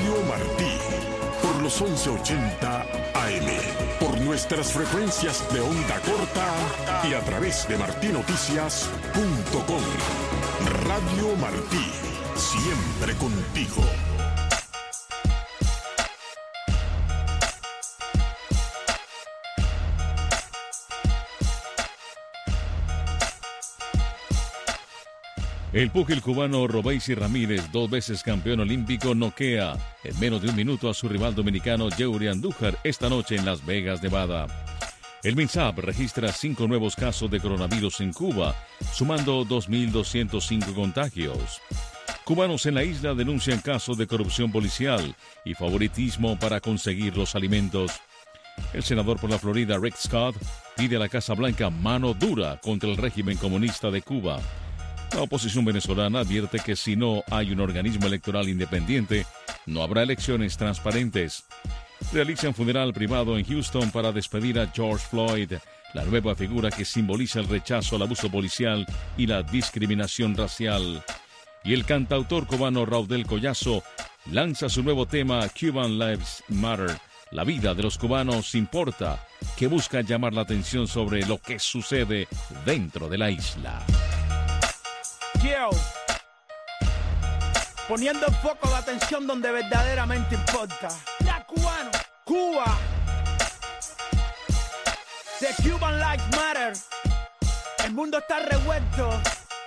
Radio Martí, por los 1180 AM, por nuestras frecuencias de onda corta y a través de martinoticias.com. Radio Martí, siempre contigo. El púgil cubano Robeisy Ramírez, 2 veces campeón olímpico, noquea en menos de un minuto a su rival dominicano Yeuri Andújar esta noche en Las Vegas, Nevada. El MINSAP registra 5 nuevos casos de coronavirus en Cuba, sumando 2.205 contagios. Cubanos en la isla denuncian casos de corrupción policial y favoritismo para conseguir los alimentos. El senador por la Florida, Rick Scott, pide a la Casa Blanca mano dura contra el régimen comunista de Cuba. La oposición venezolana advierte que si no hay un organismo electoral independiente, no habrá elecciones transparentes. Realizan funeral privado en Houston para despedir a George Floyd, la nueva figura que simboliza el rechazo al abuso policial y la discriminación racial. Y el cantautor cubano Raudel Collazo lanza su nuevo tema Cuban Lives Matter. La vida de los cubanos importa, que busca llamar la atención sobre lo que sucede dentro de la isla. Yo, poniendo el foco de atención donde verdaderamente importa. Ya, cubano, Cuba. The Cuban Lives Matter. El mundo está revuelto.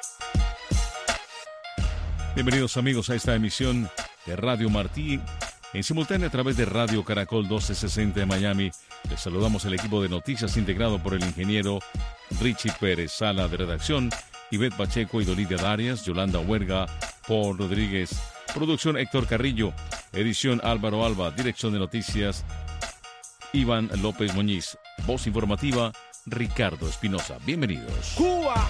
Bienvenidos amigos a esta emisión de Radio Martí, en simultáneo a través de Radio Caracol 1260 de Miami. Les saludamos el equipo de noticias integrado por el ingeniero Richie Pérez, sala de redacción, Ivette Pacheco y Dolidia Darias, Yolanda Huerga, Paul Rodríguez, producción Héctor Carrillo, edición Álvaro Alba, dirección de noticias Iván López Muñiz, voz informativa Ricardo Espinosa. Bienvenidos. Cuba.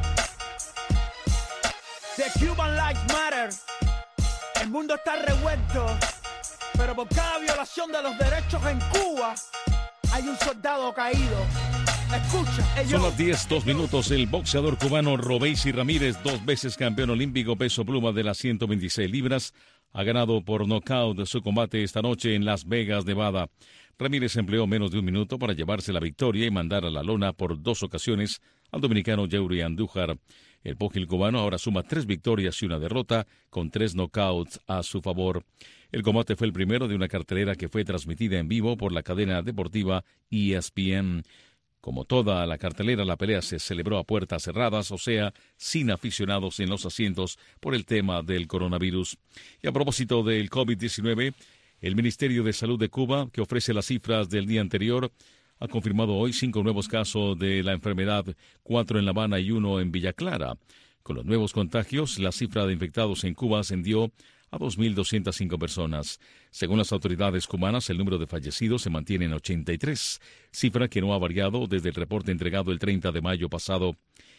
The Cuban Lives Matter. El mundo está revuelto, pero por cada violación de los derechos en Cuba hay un soldado caído. Escucha, son las 10:02 minutos. El boxeador cubano Robeisy Ramírez, 2 veces campeón olímpico peso pluma de las 126 libras, ha ganado por nocaut su combate esta noche en Las Vegas, Nevada. Ramírez empleó menos de un minuto para llevarse la victoria y mandar a la lona por 2 ocasiones al dominicano Yeuri Andújar. El púgil cubano ahora suma 3 victorias y 1 derrota, con 3 knockouts a su favor. El combate fue el primero de una cartelera que fue transmitida en vivo por la cadena deportiva ESPN. Como toda la cartelera, la pelea se celebró a puertas cerradas, o sea, sin aficionados en los asientos por el tema del coronavirus. Y a propósito del COVID-19, el Ministerio de Salud de Cuba, que ofrece las cifras del día anterior, ha confirmado hoy 5 nuevos casos de la enfermedad, 4 en La Habana y 1 en Villa Clara. Con los nuevos contagios, la cifra de infectados en Cuba ascendió a 2.205 personas. Según las autoridades cubanas, el número de fallecidos se mantiene en 83, cifra que no ha variado desde el reporte entregado el 30 de mayo pasado.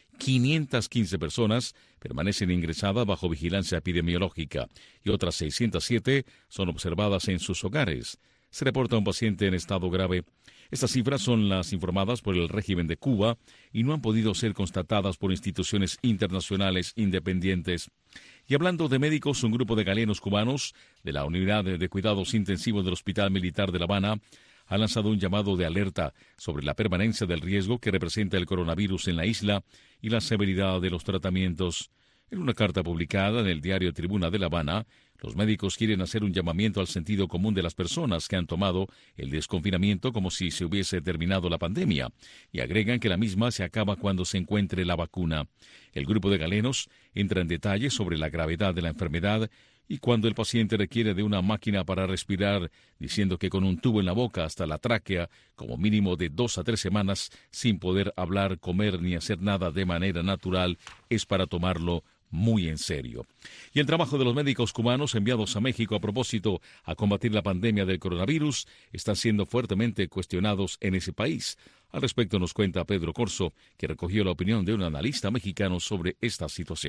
515 personas permanecen ingresadas bajo vigilancia epidemiológica y otras 607 son observadas en sus hogares. Se reporta un paciente en estado grave. Estas cifras son las informadas por el régimen de Cuba y no han podido ser constatadas por instituciones internacionales independientes. Y hablando de médicos, un grupo de galenos cubanos de la Unidad de Cuidados Intensivos del Hospital Militar de La Habana ha lanzado un llamado de alerta sobre la permanencia del riesgo que representa el coronavirus en la isla y la severidad de los tratamientos. En una carta publicada en el diario Tribuna de La Habana, los médicos quieren hacer un llamamiento al sentido común de las personas que han tomado el desconfinamiento como si se hubiese terminado la pandemia, y agregan que la misma se acaba cuando se encuentre la vacuna. El grupo de galenos entra en detalle sobre la gravedad de la enfermedad y cuando el paciente requiere de una máquina para respirar, diciendo que con un tubo en la boca hasta la tráquea, como mínimo de 2 a 3 semanas, sin poder hablar, comer ni hacer nada de manera natural, es para tomarlo muy en serio. Y el trabajo de los médicos cubanos enviados a México a propósito a combatir la pandemia del coronavirus están siendo fuertemente cuestionados en ese país. Al respecto nos cuenta Pedro Corso, que recogió la opinión de un analista mexicano sobre esta situación.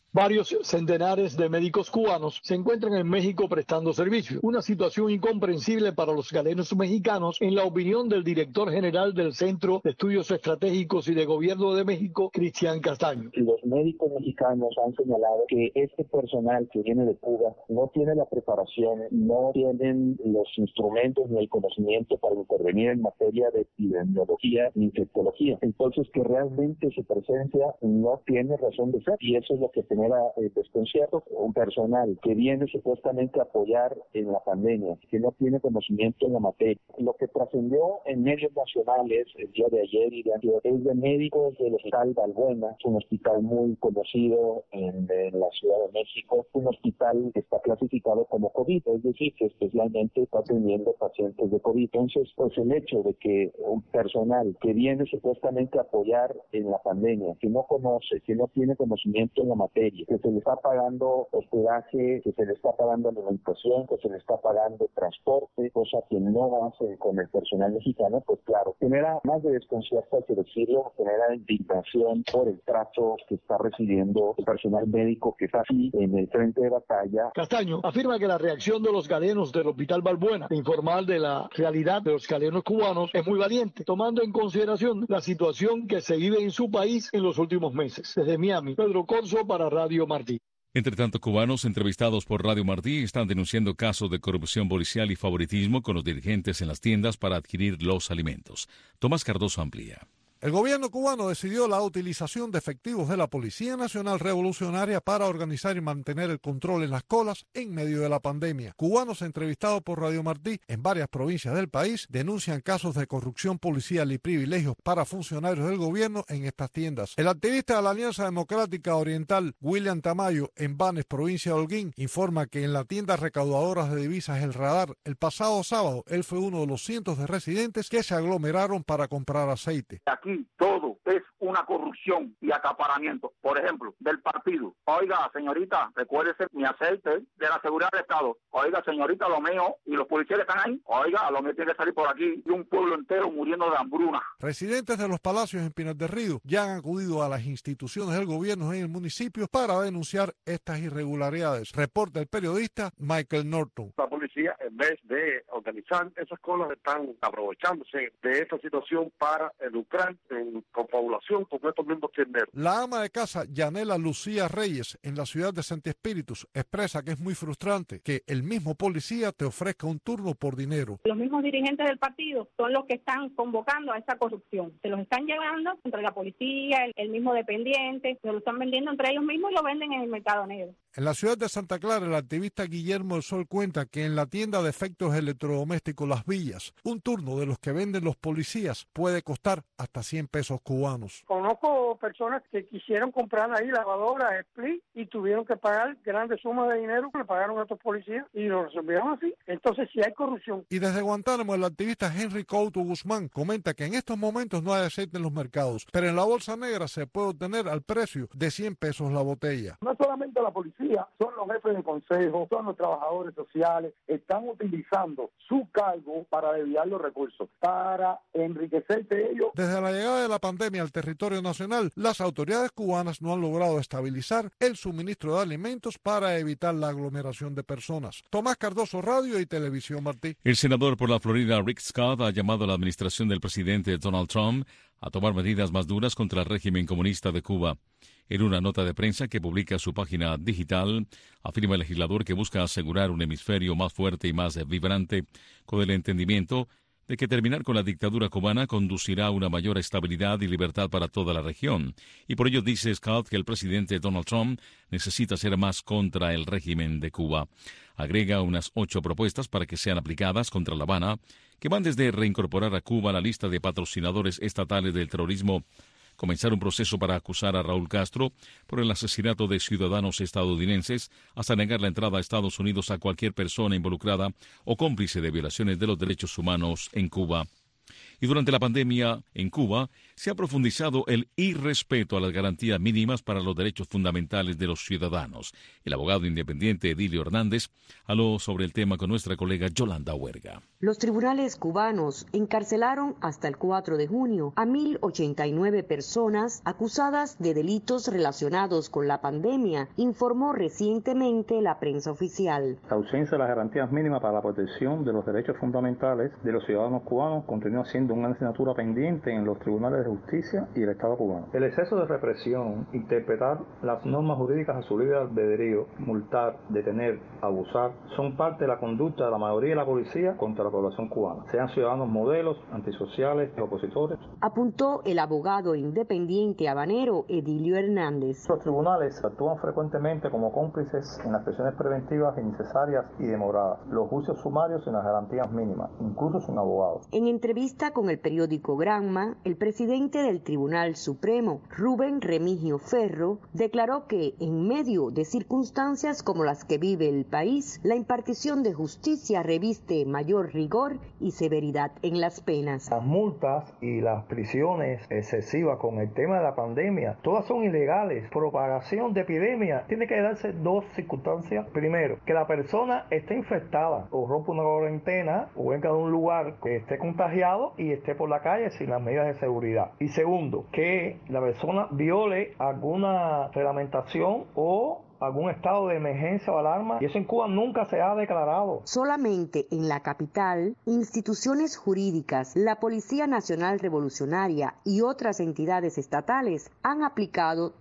Varios centenares de médicos cubanos se encuentran en México prestando servicio. Una situación incomprensible para los galenos mexicanos, en la opinión del director general del Centro de Estudios Estratégicos y de Gobierno de México, Cristian Castaño. Los médicos mexicanos han señalado que este personal que viene de Cuba no tiene la preparación, no tienen los instrumentos ni el conocimiento para intervenir en materia de epidemiología ni infectología. Entonces, que realmente su presencia no tiene razón de ser, y eso es lo que genera desconcierto. Un personal que viene supuestamente a apoyar en la pandemia, que no tiene conocimiento en la materia. Lo que trascendió en medios nacionales el día de ayer y de antes es de médicos del Hospital Balbuena, un hospital muy conocido en la Ciudad de México, un hospital que está clasificado como COVID, es decir, que especialmente está atendiendo pacientes de COVID. Entonces, pues el hecho de que un personal que viene supuestamente a apoyar en la pandemia, que no conoce, que no tiene conocimiento en la materia, que se le está pagando hospedaje, que se le está pagando alimentación, que se le está pagando transporte, cosa que no hace con el personal mexicano, pues claro, genera más de desconcierto, hay que decirlo, genera indignación por el trato que está recibiendo el personal médico que está aquí en el frente de batalla. Castaño afirma que la reacción de los galenos del Hospital Balbuena de informar de la realidad de los galenos cubanos es muy valiente, tomando en consideración la situación que se vive en su país en los últimos meses. Desde Miami, Pedro Corso para Radio Martí. Entre tanto, cubanos entrevistados por Radio Martí están denunciando casos de corrupción policial y favoritismo con los dirigentes en las tiendas para adquirir los alimentos. Tomás Cardoso amplía. El gobierno cubano decidió la utilización de efectivos de la Policía Nacional Revolucionaria para organizar y mantener el control en las colas en medio de la pandemia. Cubanos entrevistados por Radio Martí en varias provincias del país denuncian casos de corrupción policial y privilegios para funcionarios del gobierno en estas tiendas. El activista de la Alianza Democrática Oriental, William Tamayo, en Banes, provincia de Holguín, informa que en la tienda recaudadora de divisas El Radar, el pasado sábado, él fue uno de los cientos de residentes que se aglomeraron para comprar aceite. Aquí todo es una corrupción y acaparamiento, por ejemplo, del partido. Oiga, señorita, recuérdese mi aceite de la seguridad del Estado. Oiga, señorita, lo mío, y los policías están ahí. Oiga, lo mío tiene que salir por aquí y un pueblo entero muriendo de hambruna. Residentes de los palacios en Pinar del Río ya han acudido a las instituciones del gobierno en el municipio para denunciar estas irregularidades. Reporta el periodista Michael Norton. La policía, en vez de organizar esas colas, están aprovechándose de esta situación para lucrar con población, con estos mismos tienderos. La ama de casa Yanela Lucía Reyes en la ciudad de Santi Espíritus expresa que es muy frustrante que el mismo policía te ofrezca un turno por dinero. Los mismos dirigentes del partido son los que están convocando a esa corrupción. Se los están llevando entre la policía, el mismo dependiente, se lo están vendiendo entre ellos mismos y lo venden en el mercado negro. En la ciudad de Santa Clara, el activista Guillermo del Sol cuenta que en la tienda de efectos electrodomésticos Las Villas, un turno de los que venden los policías puede costar hasta 100 pesos cubanos. Conozco personas que quisieron comprar ahí lavadoras, split, y tuvieron que pagar grandes sumas de dinero que le pagaron a estos policías y lo resolvieron así. Entonces sí hay corrupción. Y desde Guantánamo, el activista Henry Couto Guzmán comenta que en estos momentos no hay aceite en los mercados, pero en la bolsa negra se puede obtener al precio de 100 pesos la botella. No solamente la policía, son los jefes de consejo, son los trabajadores sociales, están utilizando su cargo para desviar los recursos, para enriquecerse ellos. Desde la llegada de la pandemia al territorio nacional, las autoridades cubanas no han logrado estabilizar el suministro de alimentos para evitar la aglomeración de personas. Tomás Cardoso, Radio y Televisión Martí. El senador por la Florida, Rick Scott, ha llamado a la administración del presidente Donald Trump a tomar medidas más duras contra el régimen comunista de Cuba. En una nota de prensa que publica su página digital, afirma el legislador que busca asegurar un hemisferio más fuerte y más vibrante, con el entendimiento de que terminar con la dictadura cubana conducirá a una mayor estabilidad y libertad para toda la región. Y por ello dice Scott que el presidente Donald Trump necesita hacer más contra el régimen de Cuba. Agrega unas 8 propuestas para que sean aplicadas contra La Habana, que van desde reincorporar a Cuba a la lista de patrocinadores estatales del terrorismo, comenzar un proceso para acusar a Raúl Castro por el asesinato de ciudadanos estadounidenses, hasta negar la entrada a Estados Unidos a cualquier persona involucrada o cómplice de violaciones de los derechos humanos en Cuba. Y durante la pandemia en Cuba se ha profundizado el irrespeto a las garantías mínimas para los derechos fundamentales de los ciudadanos. El abogado independiente Edilio Hernández habló sobre el tema con nuestra colega Yolanda Huerga. Los tribunales cubanos encarcelaron hasta el 4 de junio a 1.089 personas acusadas de delitos relacionados con la pandemia, informó recientemente la prensa oficial. La ausencia de las garantías mínimas para la protección de los derechos fundamentales de los ciudadanos cubanos continúa siendo una asignatura pendiente en los tribunales de justicia y el Estado cubano. El exceso de represión, interpretar las normas jurídicas a su libre albedrío, multar, detener, abusar, son parte de la conducta de la mayoría de la policía contra la población cubana, sean ciudadanos modelos, antisociales y opositores. Apuntó el abogado independiente habanero Edilio Hernández. Los tribunales actúan frecuentemente como cómplices en las prisiones preventivas innecesarias y demoradas, los juicios sumarios sin las garantías mínimas, incluso sin abogados. En entrevista con el periódico Granma, el presidente del Tribunal Supremo, Rubén Remigio Ferro, declaró que en medio de circunstancias como las que vive el país, la impartición de justicia reviste mayor rigor y severidad en las penas. Las multas y las prisiones excesivas con el tema de la pandemia, todas son ilegales. Propagación de epidemia, tiene que darse dos circunstancias. Primero, que la persona esté infectada o rompa una cuarentena o venga de un lugar que esté contagiado y esté por la calle sin las medidas de seguridad. Y segundo, que la persona viole alguna reglamentación o algún estado de emergencia o alarma, y eso en Cuba nunca se ha declarado. Solamente en la capital, instituciones jurídicas, la Policía Nacional Revolucionaria y otras entidades estatales han aplicado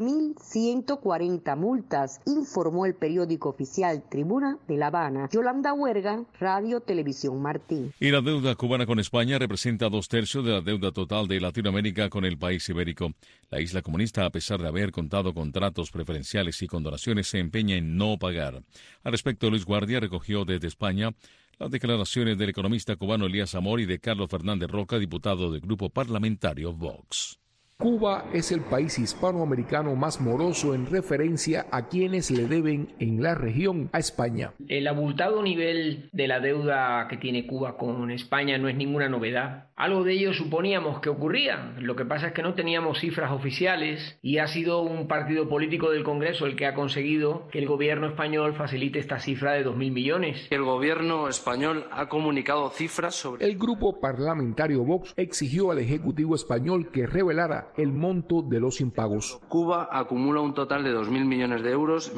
13.140 multas, informó el periódico oficial Tribuna de La Habana. Yolanda Huerga, Radio Televisión Martín. Y la deuda cubana con España representa 2/3 de la deuda total de Latinoamérica con el país ibérico. La isla comunista, a pesar de haber contado con tratos preferenciales y condonaciones, se empeña en no pagar. Al respecto, Luis Guardia recogió desde España las declaraciones del economista cubano Elías Amor y de Carlos Fernández Roca, diputado del grupo parlamentario Vox. Cuba es el país hispanoamericano más moroso en referencia a quienes le deben en la región a España. El abultado nivel de la deuda que tiene Cuba con España no es ninguna novedad. Algo de ello suponíamos que ocurría. Lo que pasa es que no teníamos cifras oficiales y ha sido un partido político del Congreso el que ha conseguido que el gobierno español facilite esta cifra de 2.000 millones. El gobierno español ha comunicado cifras sobre... El grupo parlamentario Vox exigió al Ejecutivo español que revelara el monto de los impagos. Cuba acumula un total de 2.000 millones de euros,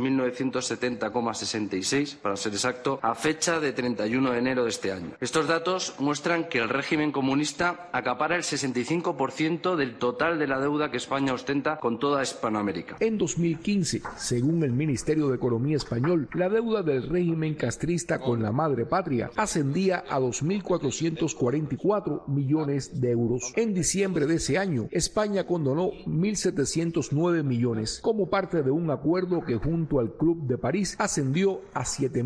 1.970,66 para ser exacto, a fecha de 31 de enero de este año. Estos datos muestran que el régimen comunista acapara el 65% del total de la deuda que España ostenta con toda Hispanoamérica. En 2015, según el Ministerio de Economía español, la deuda del régimen castrista con la madre patria ascendía a 2.444 millones de euros. En diciembre de ese año, España condonó 1.709 millones como parte de un acuerdo que junto al Club de París ascendió a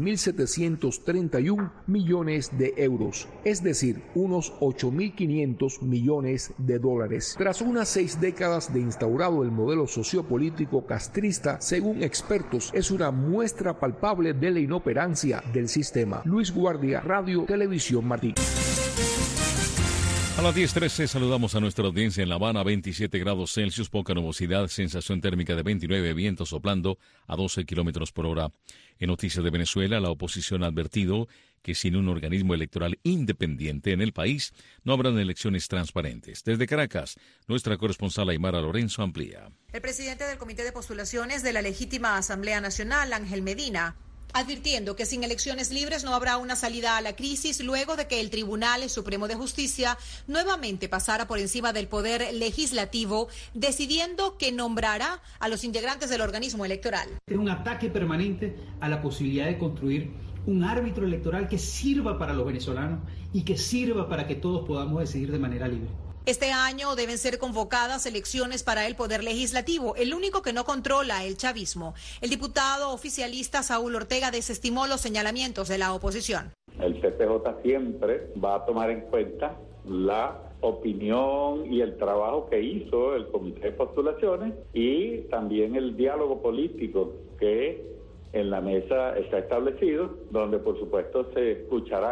7.731 millones de euros, es decir, unos 8.500 millones de dólares. Tras unas 6 décadas de instaurado el modelo sociopolítico castrista, según expertos, es una muestra palpable de la inoperancia del sistema. Luis Guardia, Radio Televisión Martín. A las 10:13 saludamos a nuestra audiencia en La Habana, 27 grados Celsius, poca nubosidad, sensación térmica de 29, viento soplando a 12 kilómetros por hora. En noticias de Venezuela, la oposición ha advertido que sin un organismo electoral independiente en el país no habrán elecciones transparentes. Desde Caracas, nuestra corresponsal Aymara Lorenzo amplía. El presidente del Comité de Postulaciones de la Legítima Asamblea Nacional, Ángel Medina, advirtiendo que sin elecciones libres no habrá una salida a la crisis luego de que el Tribunal Supremo de Justicia nuevamente pasara por encima del poder legislativo, decidiendo que nombrará a los integrantes del organismo electoral. Es un ataque permanente a la posibilidad de construir un árbitro electoral que sirva para los venezolanos y que sirva para que todos podamos decidir de manera libre. Este año deben ser convocadas elecciones para el Poder Legislativo, el único que no controla el chavismo. El diputado oficialista Saúl Ortega desestimó los señalamientos de la oposición. El CPJ siempre va a tomar en cuenta la opinión y el trabajo que hizo el Comité de Postulaciones y también el diálogo político que en la mesa está establecido, donde por supuesto se escucharán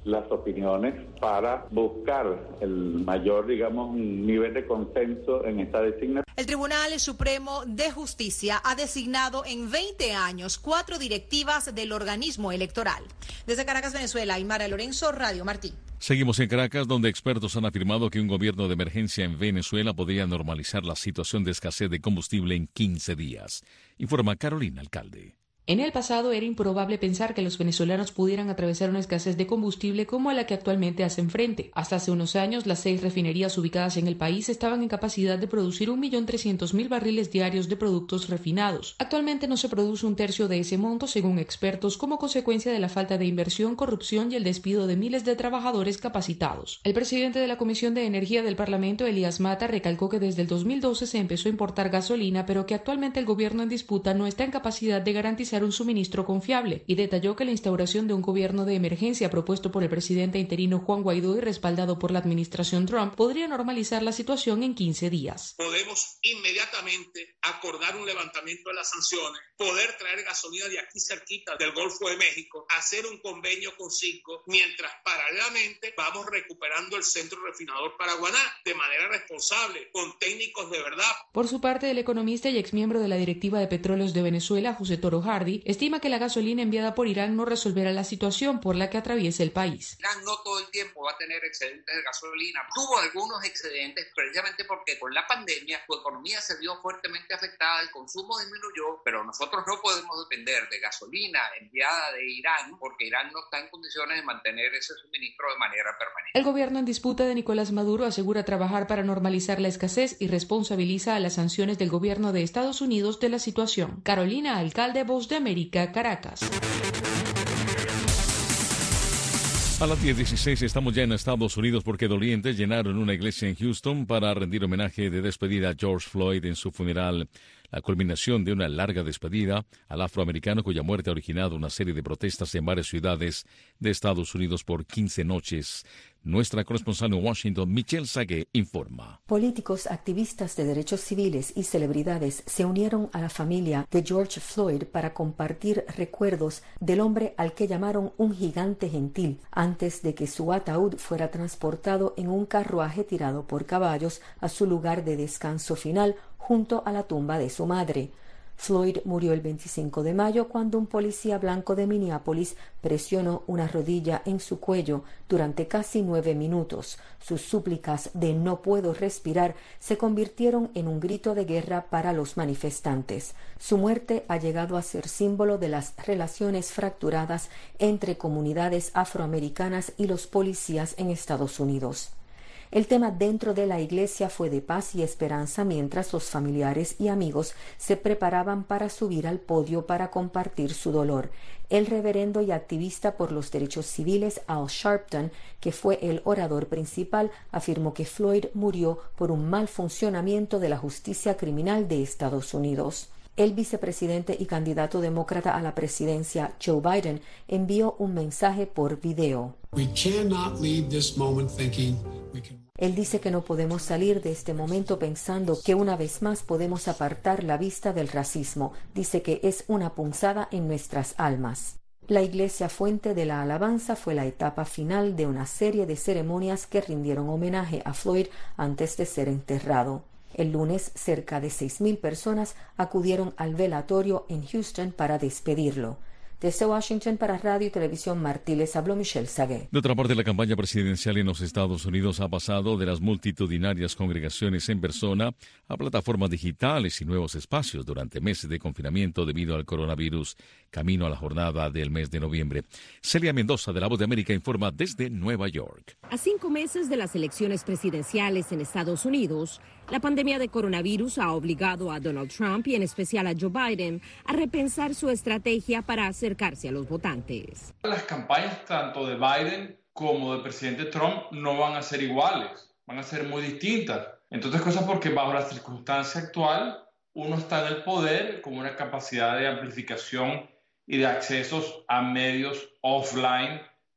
las opiniones para buscar el mayor, digamos, nivel de consenso en esta designación. El Tribunal Supremo de Justicia ha designado en 20 años 4 directivas del organismo electoral. Desde Caracas, Venezuela, Aymara Lorenzo, Radio Martí. Seguimos en Caracas, donde expertos han afirmado que un gobierno de emergencia en Venezuela podría normalizar la situación de escasez de combustible en 15 días. Informa Carolina Alcalde. En el pasado era improbable pensar que los venezolanos pudieran atravesar una escasez de combustible como a la que actualmente hacen frente. Hasta hace unos años, las 6 refinerías ubicadas en el país estaban en capacidad de producir 1.300.000 barriles diarios de productos refinados. Actualmente no se produce un tercio de ese monto, según expertos, como consecuencia de la falta de inversión, corrupción y el despido de miles de trabajadores capacitados. El presidente de la Comisión de Energía del Parlamento, Elías Mata, recalcó que desde el 2012 se empezó a importar gasolina, pero que actualmente el gobierno en disputa no está en capacidad de garantizar un suministro confiable, y detalló que la instauración de un gobierno de emergencia propuesto por el presidente interino Juan Guaidó y respaldado por la administración Trump podría normalizar la situación en 15 días. Podemos inmediatamente acordar un levantamiento de las sanciones, poder traer gasolina de aquí cerquita del Golfo de México, hacer un convenio con Cinco, mientras paralelamente vamos recuperando el centro refinador Paraguaná de manera responsable, con técnicos de verdad. Por su parte, el economista y exmiembro de la Directiva de Petróleos de Venezuela, José Toro Hardy, estima que la gasolina enviada por Irán no resolverá la situación por la que atraviesa el país. Irán no todo el tiempo va a tener excedentes de gasolina. Tuvo algunos excedentes precisamente porque con la pandemia su economía se vio fuertemente afectada, el consumo disminuyó, pero nosotros no podemos depender de gasolina enviada de Irán porque Irán no está en condiciones de mantener ese suministro de manera permanente. El gobierno en disputa de Nicolás Maduro asegura trabajar para normalizar la escasez y responsabiliza a las sanciones del gobierno de Estados Unidos de la situación. Carolina Alcalde, Voz de América, Caracas. A las 10:16 estamos ya en Estados Unidos porque dolientes llenaron una iglesia en Houston para rendir homenaje de despedida a George Floyd en su funeral, la culminación de una larga despedida al afroamericano cuya muerte ha originado una serie de protestas en varias ciudades de Estados Unidos por 15 noches. Nuestra corresponsal en Washington, Michelle Sagué, informa. Políticos, activistas de derechos civiles y celebridades se unieron a la familia de George Floyd para compartir recuerdos del hombre al que llamaron un gigante gentil, antes de que su ataúd fuera transportado en un carruaje tirado por caballos a su lugar de descanso final junto a la tumba de su madre. Floyd murió el 25 de mayo cuando un policía blanco de Minneapolis presionó una rodilla en su cuello durante casi 9 minutos. Sus súplicas de "no puedo respirar" se convirtieron en un grito de guerra para los manifestantes. Su muerte ha llegado a ser símbolo de las relaciones fracturadas entre comunidades afroamericanas y los policías en Estados Unidos. El tema dentro de la iglesia fue de paz y esperanza mientras los familiares y amigos se preparaban para subir al podio para compartir su dolor. El reverendo y activista por los derechos civiles Al Sharpton, que fue el orador principal, afirmó que Floyd murió por un mal funcionamiento de la justicia criminal de Estados Unidos. El vicepresidente y candidato demócrata a la presidencia, Joe Biden, envió un mensaje por video. Él dice que no podemos salir de este momento pensando que una vez más podemos apartar la vista del racismo. Dice que es una punzada en nuestras almas. La iglesia fuente de la alabanza fue la etapa final de una serie de ceremonias que rindieron homenaje a Floyd antes de ser enterrado. El lunes, cerca de 6.000 personas acudieron al velatorio en Houston para despedirlo. Desde Washington para Radio y Televisión Martí les habló Michelle Sagué. De otra parte, la campaña presidencial en los Estados Unidos ha pasado de las multitudinarias congregaciones en persona a plataformas digitales y nuevos espacios durante meses de confinamiento debido al coronavirus, camino a la jornada del mes de noviembre. Celia Mendoza, de La Voz de América, informa desde Nueva York. A 5 meses de las elecciones presidenciales en Estados Unidos, la pandemia de coronavirus ha obligado a Donald Trump y en especial a Joe Biden a repensar su estrategia para acercarse a los votantes. Las campañas tanto de Biden como del presidente Trump no van a ser iguales, van a ser muy distintas. Entre otras cosas porque bajo la circunstancia actual uno está en el poder con una capacidad de amplificación y de accesos a medios offline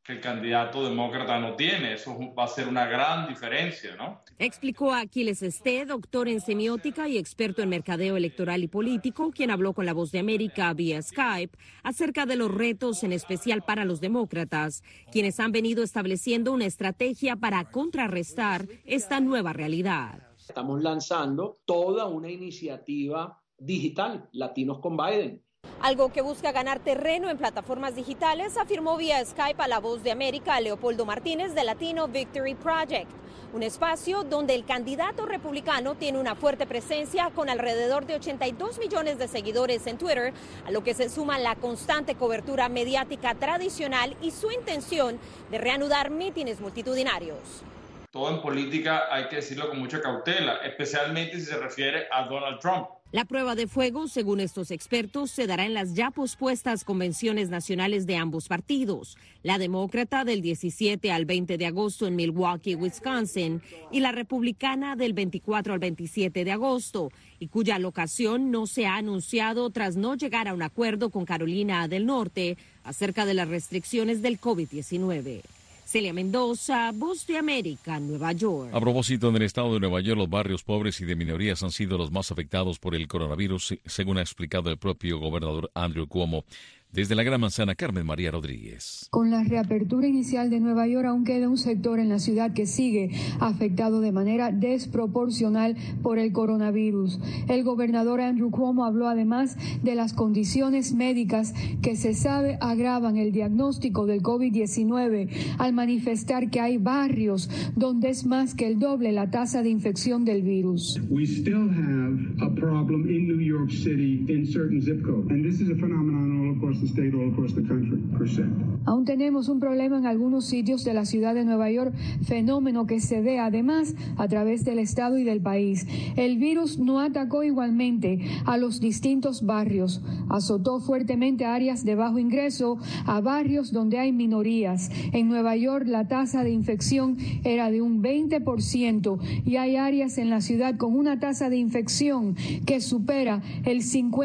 que el candidato demócrata no tiene. Eso va a ser una gran diferencia, ¿no? Explicó a Aquiles Esté, doctor en semiótica y experto en mercadeo electoral y político, quien habló con La Voz de América vía Skype acerca de los retos, en especial para los demócratas, quienes han venido estableciendo una estrategia para contrarrestar esta nueva realidad. Estamos lanzando toda una iniciativa digital, Latinos con Biden. Algo que busca ganar terreno en plataformas digitales, afirmó vía Skype a La Voz de América a Leopoldo Martínez de Latino Victory Project, un espacio donde el candidato republicano tiene una fuerte presencia con alrededor de 82 millones de seguidores en Twitter, a lo que se suma la constante cobertura mediática tradicional y su intención de reanudar mítines multitudinarios. Todo en política hay que decirlo con mucha cautela, especialmente si se refiere a Donald Trump. La prueba de fuego, según estos expertos, se dará en las ya pospuestas convenciones nacionales de ambos partidos, la demócrata del 17 al 20 de agosto en Milwaukee, Wisconsin, y la republicana del 24 al 27 de agosto, y cuya locación no se ha anunciado tras no llegar a un acuerdo con Carolina del Norte acerca de las restricciones del COVID-19. Celia Mendoza, Voz de América, Nueva York. A propósito, en el estado de Nueva York, los barrios pobres y de minorías han sido los más afectados por el coronavirus, según ha explicado el propio gobernador Andrew Cuomo. Desde la Gran Manzana, Carmen María Rodríguez. Con la reapertura inicial de Nueva York, aún queda un sector en la ciudad que sigue afectado de manera desproporcional por el coronavirus. El gobernador Andrew Cuomo habló además de las condiciones médicas que se sabe agravan el diagnóstico del COVID-19 al manifestar que hay barrios donde es más que el doble la tasa de infección del virus. We still have a problem in New York City in certain zip codes, and this is a phenomenon all across the state, all across the country, %. Aún tenemos un problema en algunos sitios de la ciudad de Nueva York, fenómeno que se ve además a través del estado y del país. El virus no atacó igualmente a los distintos barrios, azotó fuertemente a áreas de bajo ingreso, a barrios donde hay minorías. En Nueva York la tasa de infección era de un 20% y hay áreas en la ciudad con una tasa de infección que supera el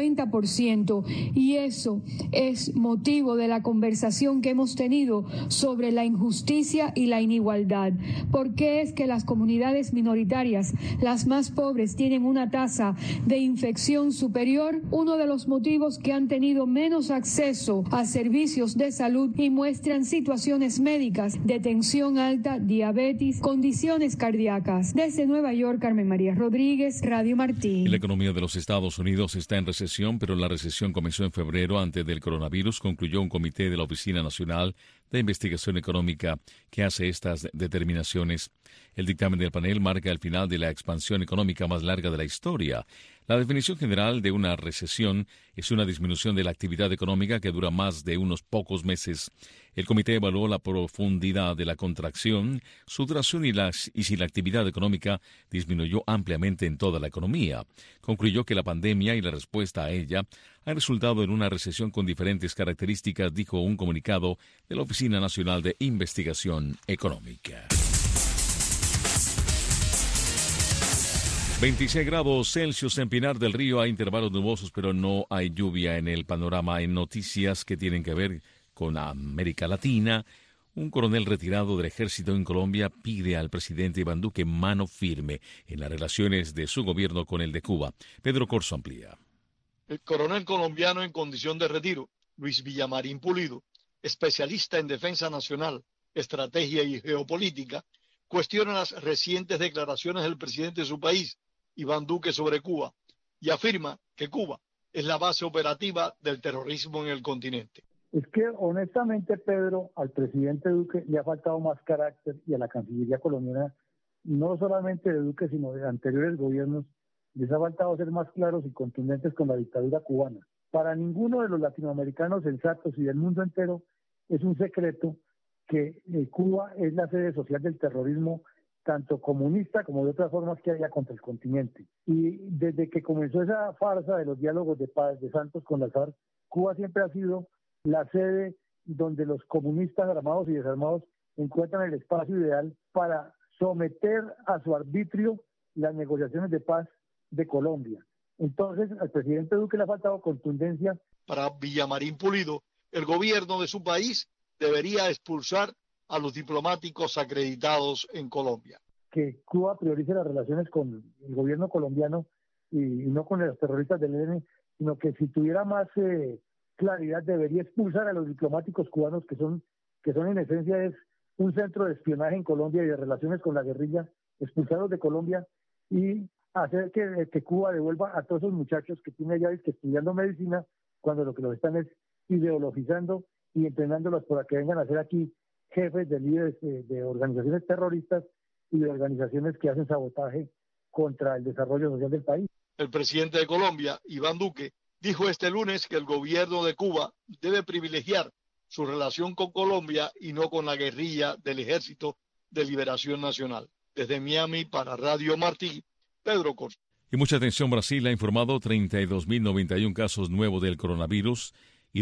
50%, y eso es motivo de la conversación que hemos tenido sobre la injusticia y la inigualdad. ¿Por qué es que las comunidades minoritarias, las más pobres, tienen una tasa de infección superior? Uno de los motivos que han tenido menos acceso a servicios de salud y muestran situaciones médicas de tensión alta, diabetes, condiciones cardíacas. Desde Nueva York, Carmen María Rodríguez, Radio Martín. La economía de los Estados Unidos está en recesión, pero la recesión comenzó en febrero antes del coronavirus, concluyó un comité de la Oficina Nacional de Investigación Económica que hace estas determinaciones. El dictamen del panel marca el final de la expansión económica más larga de la historia. La definición general de una recesión es una disminución de la actividad económica que dura más de unos pocos meses. El comité evaluó la profundidad de la contracción, su duración y si la actividad económica disminuyó ampliamente en toda la economía. Concluyó que la pandemia y la respuesta a ella han resultado en una recesión con diferentes características, dijo un comunicado de la Oficina Nacional de Investigación Económica. 26 grados Celsius en Pinar del Río, hay intervalos nubosos, pero no hay lluvia en el panorama. En noticias que tienen que ver con América Latina, un coronel retirado del ejército en Colombia pide al presidente Iván Duque mano firme en las relaciones de su gobierno con el de Cuba. Pedro Corso amplía. El coronel colombiano en condición de retiro, Luis Villamarín Pulido, especialista en defensa nacional, estrategia y geopolítica, cuestiona las recientes declaraciones del presidente de su país, Iván Duque, sobre Cuba, y afirma que Cuba es la base operativa del terrorismo en el continente. Es que honestamente, Pedro, al presidente Duque le ha faltado más carácter, y a la Cancillería colombiana, no solamente de Duque, sino de anteriores gobiernos, les ha faltado ser más claros y contundentes con la dictadura cubana. Para ninguno de los latinoamericanos sensatos y del mundo entero es un secreto que Cuba es la sede social del terrorismo, tanto comunista como de otras formas que haya contra el continente. Y desde que comenzó esa farsa de los diálogos de paz de Santos con la FARC, Cuba siempre ha sido la sede donde los comunistas armados y desarmados encuentran el espacio ideal para someter a su arbitrio las negociaciones de paz de Colombia. Entonces, al presidente Duque le ha faltado contundencia. Para Villamarín Pulido, el gobierno de su país debería expulsar a los diplomáticos acreditados en Colombia. Que Cuba priorice las relaciones con el gobierno colombiano y no con los terroristas del ELN, sino que si tuviera más claridad debería expulsar a los diplomáticos cubanos que son en esencia es un centro de espionaje en Colombia y de relaciones con la guerrilla, expulsarlos de Colombia y hacer que Cuba devuelva a todos esos muchachos que tiene allá estudiando medicina, cuando lo que los están es ideologizando y entrenándolos para que vengan a ser aquí jefes de líderes de organizaciones terroristas y de organizaciones que hacen sabotaje contra el desarrollo social del país. El presidente de Colombia, Iván Duque, dijo este lunes que el gobierno de Cuba debe privilegiar su relación con Colombia y no con la guerrilla del Ejército de Liberación Nacional. Desde Miami para Radio Martí, Pedro Corso. Y mucha atención, Brasil ha informado 32.091 casos nuevos del coronavirus y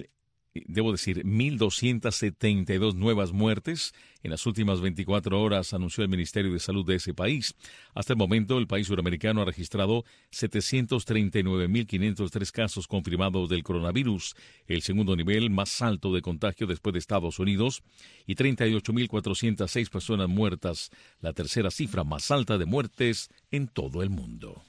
1.272 nuevas muertes en las últimas 24 horas, anunció el Ministerio de Salud de ese país. Hasta el momento, el país suramericano ha registrado 739.503 casos confirmados del coronavirus, el segundo nivel más alto de contagio después de Estados Unidos, y 38.406 personas muertas, la tercera cifra más alta de muertes en todo el mundo.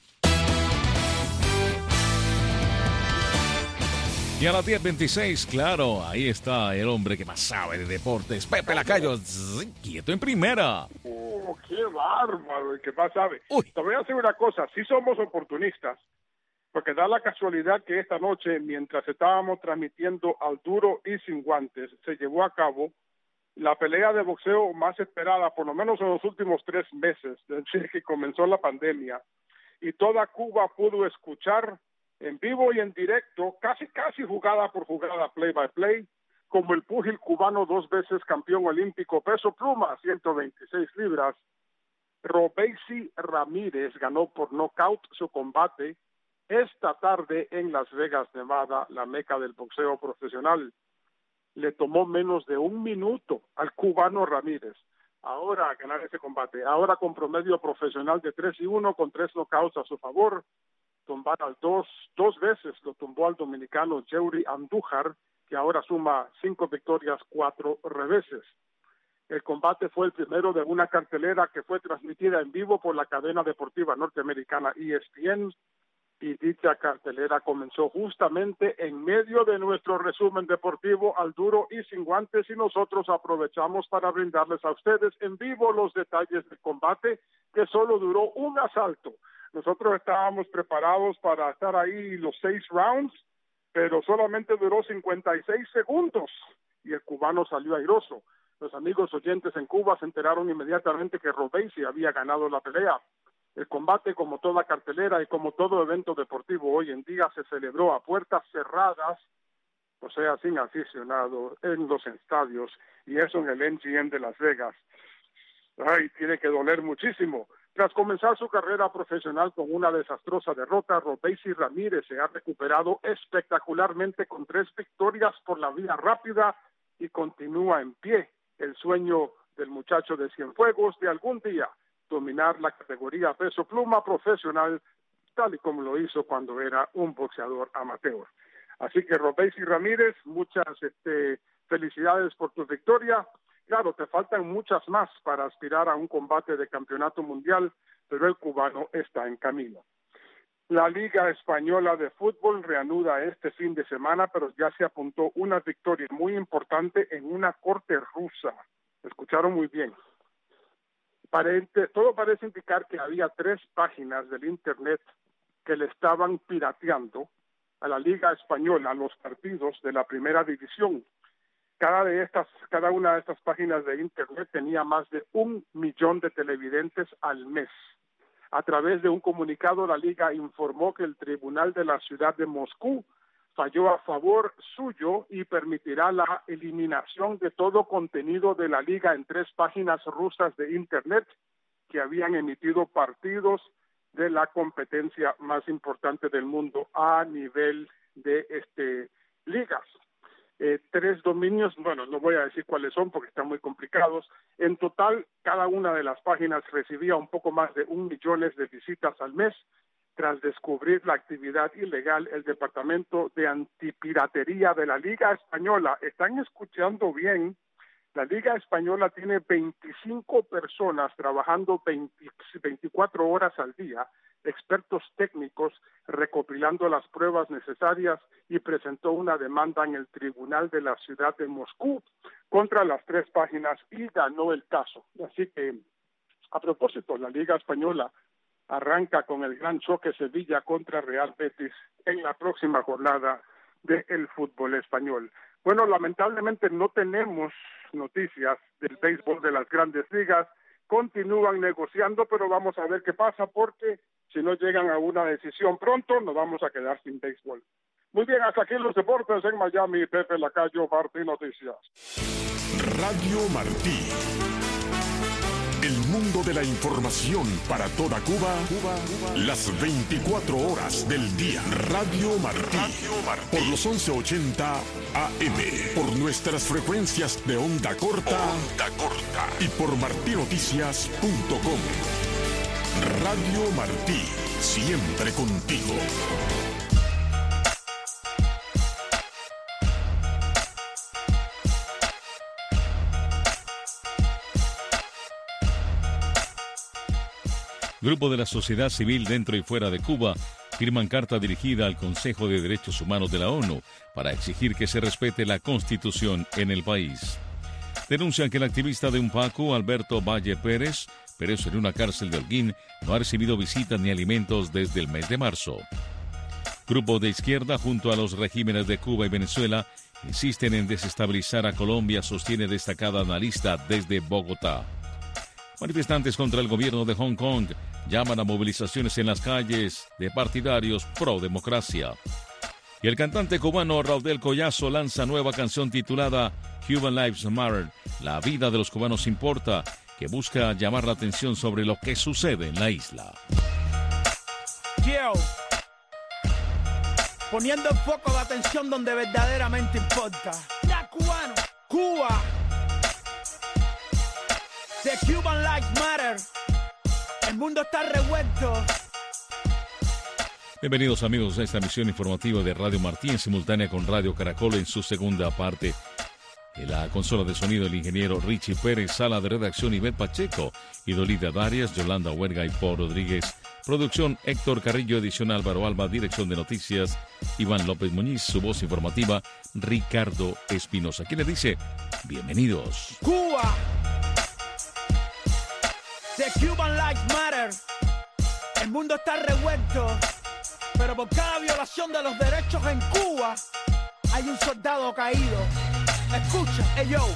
Y a las 10:26, claro, ahí está el hombre que más sabe de deportes, Pepe Lacayo, quieto en primera. ¡Qué bárbaro! El que más sabe. Te voy a decir una cosa, sí somos oportunistas, porque da la casualidad que esta noche, mientras estábamos transmitiendo al duro y sin guantes, se llevó a cabo la pelea de boxeo más esperada, por lo menos en los últimos 3 meses, desde que comenzó la pandemia, y toda Cuba pudo escuchar en vivo y en directo, casi jugada por jugada, play by play, como el púgil cubano 2 veces campeón olímpico peso pluma, 126 libras, Robeisy Ramírez ganó por nocaut su combate esta tarde en Las Vegas, Nevada, la meca del boxeo profesional. Le tomó menos de 1 minuto al cubano Ramírez ahora ganar ese combate, ahora con promedio profesional de 3-1 con 3 knockouts a su favor. Tumbar al dos veces lo tumbó al dominicano Yuri Andújar, que ahora suma 5 victorias, 4 reveses. El combate fue el primero de una cartelera que fue transmitida en vivo por la cadena deportiva norteamericana ESPN, y dicha cartelera comenzó justamente en medio de nuestro resumen deportivo al duro y sin guantes, y nosotros aprovechamos para brindarles a ustedes en vivo los detalles del combate, que solo duró un asalto. Nosotros estábamos preparados para estar ahí los 6 rounds, pero solamente duró 56 segundos y el cubano salió airoso. Los amigos oyentes en Cuba se enteraron inmediatamente que Robeisy había ganado la pelea. El combate, como toda cartelera y como todo evento deportivo hoy en día, se celebró a puertas cerradas, o sea, sin aficionados, en los estadios, y eso en el MGM de Las Vegas. Ay, tiene que doler muchísimo. Tras comenzar su carrera profesional con una desastrosa derrota, Robeisy Ramírez se ha recuperado espectacularmente con 3 victorias por la vía rápida y continúa en pie el sueño del muchacho de Cienfuegos de algún día dominar la categoría peso pluma profesional, tal y como lo hizo cuando era un boxeador amateur. Así que Robeisy Ramírez, muchas felicidades por tu victoria. Claro, te faltan muchas más para aspirar a un combate de campeonato mundial, pero el cubano está en camino. La Liga Española de Fútbol reanuda este fin de semana, pero ya se apuntó una victoria muy importante en una corte rusa. Escucharon muy bien. Todo parece indicar que había 3 páginas del Internet que le estaban pirateando a la Liga Española, a los partidos de la Primera División. Cada una de estas páginas de Internet tenía más de 1 millón de televidentes al mes. A través de un comunicado, la Liga informó que el Tribunal de la Ciudad de Moscú falló a favor suyo y permitirá la eliminación de todo contenido de la Liga en 3 páginas rusas de Internet que habían emitido partidos de la competencia más importante del mundo a nivel de ligas. 3 dominios, bueno, no voy a decir cuáles son porque están muy complicados. En total, cada una de las páginas recibía un poco más de 1 millón de visitas al mes, Tras descubrir la actividad ilegal, el Departamento de Antipiratería de la Liga Española, están escuchando bien, la Liga Española tiene 25 personas trabajando 24 horas al día, expertos técnicos recopilando las pruebas necesarias, y presentó una demanda en el Tribunal de la Ciudad de Moscú contra las 3 páginas y ganó el caso. Así que, a propósito, la Liga Española arranca con el gran choque Sevilla contra Real Betis en la próxima jornada del fútbol español. Bueno, lamentablemente no tenemos noticias del béisbol de las grandes ligas. Continúan negociando, pero vamos a ver qué pasa, porque si no llegan a una decisión pronto, nos vamos a quedar sin béisbol. Muy bien, hasta aquí los deportes en Miami. Pepe Lacayo, Martí Noticias. Radio Martí. El mundo de la información para toda Cuba, las 24 horas del día. Radio Martí. Por los 1180 AM. Por nuestras frecuencias de onda corta. Y por martinoticias.com. Radio Martí. Siempre contigo. Grupo de la sociedad civil dentro y fuera de Cuba firman carta dirigida al Consejo de Derechos Humanos de la ONU para exigir que se respete la Constitución en el país. Denuncian que el activista de Unpacu, Alberto Valle Pérez, preso en una cárcel de Holguín, no ha recibido visitas ni alimentos desde el mes de marzo. Grupo de izquierda junto a los regímenes de Cuba y Venezuela insisten en desestabilizar a Colombia, sostiene destacada analista desde Bogotá. Manifestantes contra el gobierno de Hong Kong llaman a movilizaciones en las calles de partidarios pro democracia. Y el cantante cubano Raudel Collazo lanza nueva canción titulada Cuban Lives Matter, la vida de los cubanos importa, que busca llamar la atención sobre lo que sucede en la isla. Yo, poniendo el foco de atención donde verdaderamente importa. Ya, cubano, Cuba. The Cuban Lives Matter. El mundo está revuelto. Bienvenidos amigos a esta emisión informativa de Radio Martí en simultánea con Radio Caracol en su segunda parte. En la consola de sonido el ingeniero Richie Pérez, sala de redacción Ivette Pacheco, Idolida Darias, Yolanda Huerga y Paul Rodríguez. Producción Héctor Carrillo, edición Álvaro Alba, dirección de noticias Iván López Muñiz, su voz informativa Ricardo Espinosa. ¿Quién le dice? Bienvenidos. Cuba. The Cuban Lives Matter. El mundo está revuelto, pero por cada violación de los derechos en Cuba hay un soldado caído. Escucha, ey yo.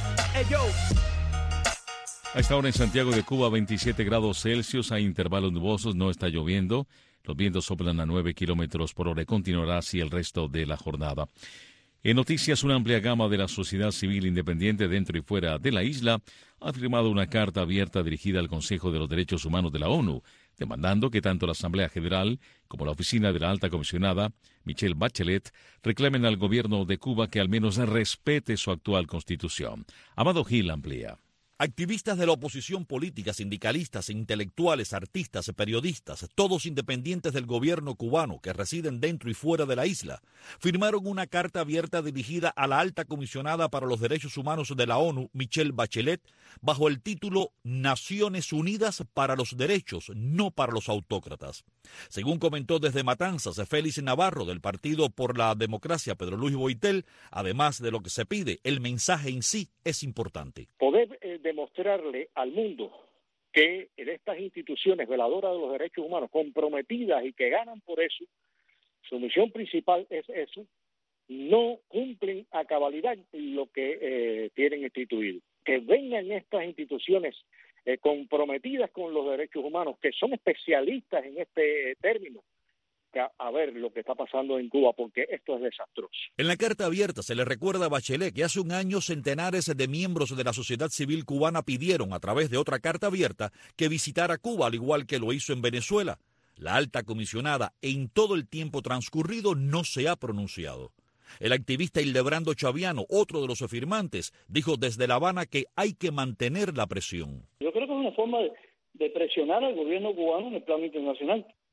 A esta hora en Santiago de Cuba, 27 grados Celsius, hay intervalos nubosos, no está lloviendo. Los vientos soplan a 9 kilómetros por hora y continuará así el resto de la jornada. En noticias, una amplia gama de la sociedad civil independiente dentro y fuera de la isla ha firmado una carta abierta dirigida al Consejo de los Derechos Humanos de la ONU, demandando que tanto la Asamblea General como la Oficina de la Alta Comisionada, Michelle Bachelet, reclamen al gobierno de Cuba que al menos respete su actual constitución. Amado Gil amplía. Activistas de la oposición política, sindicalistas, intelectuales, artistas, periodistas, todos independientes del gobierno cubano que residen dentro y fuera de la isla, firmaron una carta abierta dirigida a la alta comisionada para los derechos humanos de la ONU, Michelle Bachelet, bajo el título Naciones Unidas para los Derechos, no para los autócratas. Según comentó desde Matanzas Félix Navarro del Partido por la Democracia, Pedro Luis Boitel, además de lo que se pide, el mensaje en sí es importante. Poder demostrarle al mundo que en estas instituciones veladoras de los derechos humanos, comprometidas y que ganan por eso, su misión principal es eso, no cumplen a cabalidad lo que tienen instituido. Que vengan estas instituciones comprometidas con los derechos humanos, que son especialistas en este término, a ver lo que está pasando en Cuba, porque esto es desastroso. En la carta abierta se le recuerda a Bachelet que hace un año centenares de miembros de la sociedad civil cubana pidieron a través de otra carta abierta que visitara Cuba, al igual que lo hizo en Venezuela. La alta comisionada en todo el tiempo transcurrido no se ha pronunciado. El activista Hildebrando Chaviano, otro de los firmantes, dijo desde La Habana que hay que mantener la presión. Yo creo que es una forma de presionar al gobierno cubano en el plano internacional,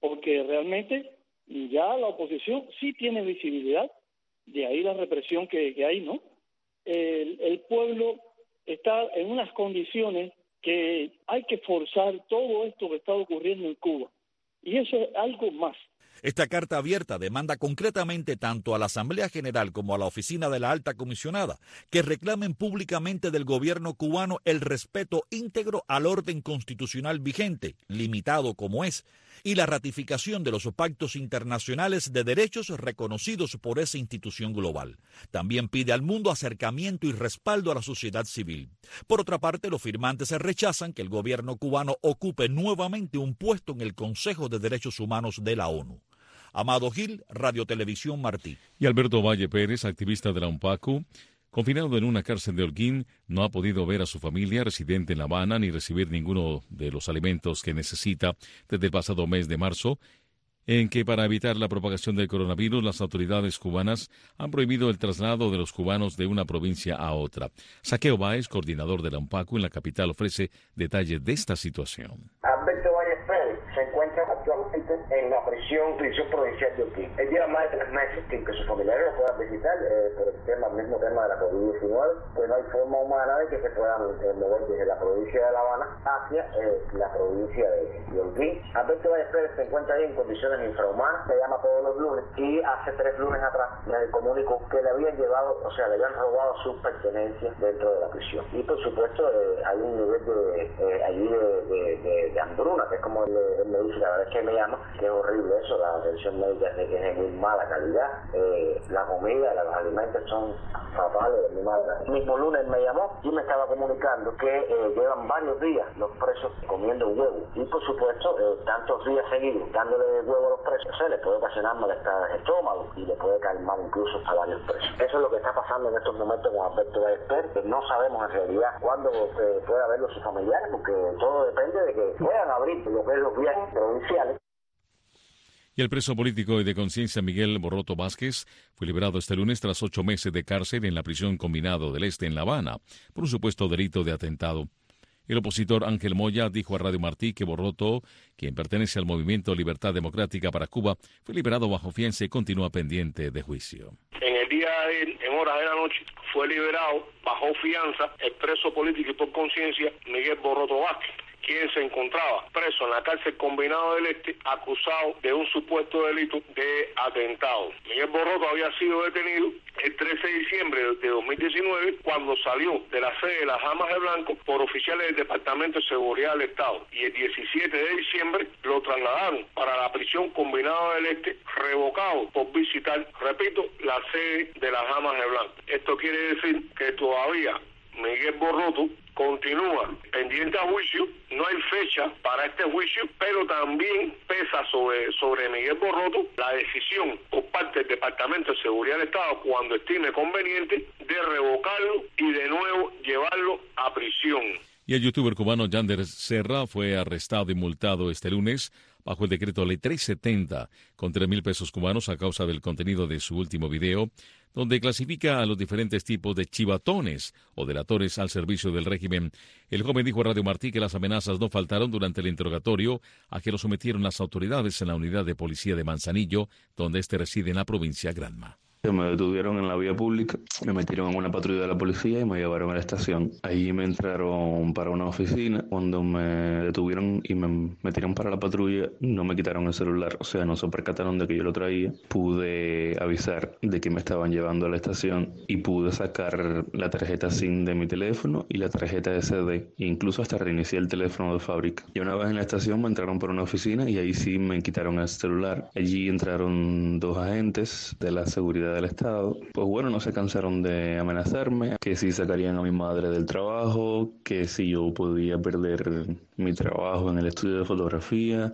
porque realmente ya la oposición sí tiene visibilidad, de ahí la represión que hay, ¿no? El pueblo está en unas condiciones que hay que forzar todo esto que está ocurriendo en Cuba, y eso es algo más. Esta carta abierta demanda concretamente tanto a la Asamblea General como a la Oficina de la Alta Comisionada que reclamen públicamente del gobierno cubano el respeto íntegro al orden constitucional vigente, limitado como es, y la ratificación de los pactos internacionales de derechos reconocidos por esa institución global. También pide al mundo acercamiento y respaldo a la sociedad civil. Por otra parte, los firmantes rechazan que el gobierno cubano ocupe nuevamente un puesto en el Consejo de Derechos Humanos de la ONU. Amado Gil, Radio Televisión Martí. Y Alberto Valle Pérez, activista de la UNPACU, confinado en una cárcel de Holguín, no ha podido ver a su familia residente en La Habana ni recibir ninguno de los alimentos que necesita desde el pasado mes de marzo, en que para evitar la propagación del coronavirus las autoridades cubanas han prohibido el traslado de los cubanos de una provincia a otra. Saqueo Báez, coordinador de la UNPACU en la capital, ofrece detalles de esta situación. Alberto Valle Pérez se encuentra actualmente en la prisión provincial de Holguín. Él lleva más de 3 meses sin que sus familiares lo puedan visitar por el mismo tema de la COVID-19, pues no hay forma humana de que se puedan mover desde la provincia de La Habana hacia la provincia de Holguín. Alberto Valle Pérez se encuentra ahí en condiciones infrahumanas, se llama todos los lunes, y hace 3 lunes atrás me comunicó que le habían llevado, o sea, le habían robado sus pertenencias dentro de la prisión. Y por supuesto hay un nivel de hambruna, que es como él me dice, la verdad es que me llama, que es horrible eso, la atención médica es de muy mala calidad, la comida, los alimentos son fatales, de muy mala calidad. El mismo lunes me llamó y me estaba comunicando que llevan varios días los presos comiendo huevo, y por supuesto tantos días seguidos dándole huevo a los presos, se le puede ocasionar malestar de estómago y le puede calmar incluso a varios presos. Eso es lo que está pasando en estos momentos con Alberto Valle Pérez, que no sabemos en realidad cuándo pueda verlo sus familiares, porque todo depende de que puedan abrir lo que es los viajes provinciales. Y el preso político y de conciencia Miguel Borroto Vázquez fue liberado este lunes tras 8 meses de cárcel en la prisión Combinado del Este en La Habana por un supuesto delito de atentado. El opositor Ángel Moya dijo a Radio Martí que Borroto, quien pertenece al Movimiento Libertad Democrática para Cuba, fue liberado bajo fianza y continúa pendiente de juicio. En el día de él, en horas de la noche, fue liberado bajo fianza el preso político y por conciencia Miguel Borroto Vázquez, quien se encontraba preso en la cárcel Combinado del Este, acusado de un supuesto delito de atentado. Miguel Borroto había sido detenido el 13 de diciembre de 2019 cuando salió de la sede de las Damas de Blanco por oficiales del Departamento de Seguridad del Estado, y el 17 de diciembre lo trasladaron para la prisión Combinado del Este, revocado por visitar, repito, la sede de las Damas de Blanco. Esto quiere decir que todavía Miguel Borroto continúa pendiente a juicio, no hay fecha para este juicio, pero también pesa sobre Miguel Borroto la decisión por parte del Departamento de Seguridad del Estado, cuando estime conveniente, de revocarlo y de nuevo llevarlo a prisión. Y el youtuber cubano Yander Serra fue arrestado y multado este lunes bajo el decreto ley 370 con 3,000 pesos cubanos a causa del contenido de su último video, donde clasifica a los diferentes tipos de chivatones o delatores al servicio del régimen. El joven dijo a Radio Martí que las amenazas no faltaron durante el interrogatorio a que lo sometieron las autoridades en la unidad de policía de Manzanillo, donde reside en la provincia Granma. Me detuvieron en la vía pública, me metieron en una patrulla de la policía y me llevaron a la estación. Allí me entraron para una oficina. Cuando me detuvieron y me metieron para la patrulla, no me quitaron el celular, o sea, no se percataron de que yo lo traía. Pude avisar de que me estaban llevando a la estación y pude sacar la tarjeta SIM de mi teléfono y la tarjeta SD. E incluso hasta reinicié el teléfono de fábrica. Y una vez en la estación me entraron por una oficina y ahí sí me quitaron el celular. Allí entraron 2 agentes de la seguridad del Estado. Pues bueno, no se cansaron de amenazarme, que si sacarían a mi madre del trabajo, que si yo podía perder mi trabajo en el estudio de fotografía,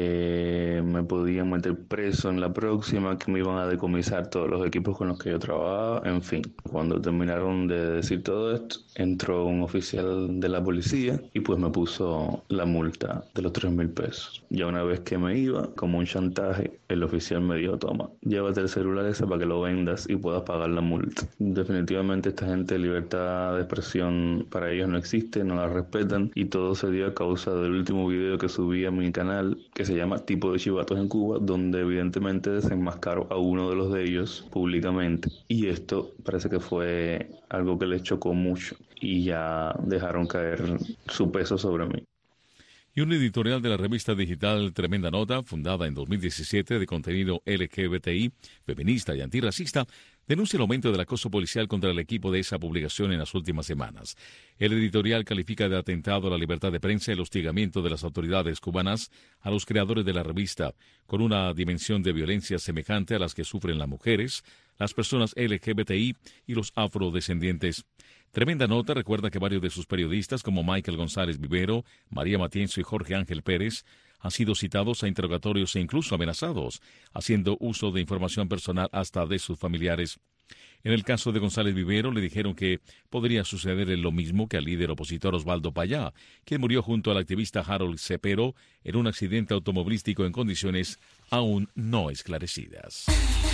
que me podían meter preso en la próxima, que me iban a decomisar todos los equipos con los que yo trabajaba, en fin. Cuando terminaron de decir todo esto, entró un oficial de la policía y pues me puso la multa de los 3,000 pesos. Ya una vez que me iba, como un chantaje, el oficial me dijo: toma, llévate el celular ese para que lo vean dependas y puedas pagar la multa. Definitivamente esta gente, libertad de expresión para ellos no existe, no la respetan, y todo se dio a causa del último video que subí a mi canal, que se llama Tipo de Chivatos en Cuba, donde evidentemente desenmascaro a uno de los de ellos públicamente, y esto parece que fue algo que les chocó mucho y ya dejaron caer su peso sobre mí. Y un editorial de la revista digital Tremenda Nota, fundada en 2017 de contenido LGBTI, feminista y antirracista, denuncia el aumento del acoso policial contra el equipo de esa publicación en las últimas semanas. El editorial califica de atentado a la libertad de prensa el hostigamiento de las autoridades cubanas a los creadores de la revista, con una dimensión de violencia semejante a las que sufren las mujeres, las personas LGBTI y los afrodescendientes. Tremenda Nota recuerda que varios de sus periodistas, como Michael González Vivero, María Matienzo y Jorge Ángel Pérez, han sido citados a interrogatorios e incluso amenazados, haciendo uso de información personal hasta de sus familiares. En el caso de González Vivero, le dijeron que podría sucederle lo mismo que al líder opositor Osvaldo Payá, quien murió junto al activista Harold Cepero en un accidente automovilístico en condiciones aún no esclarecidas.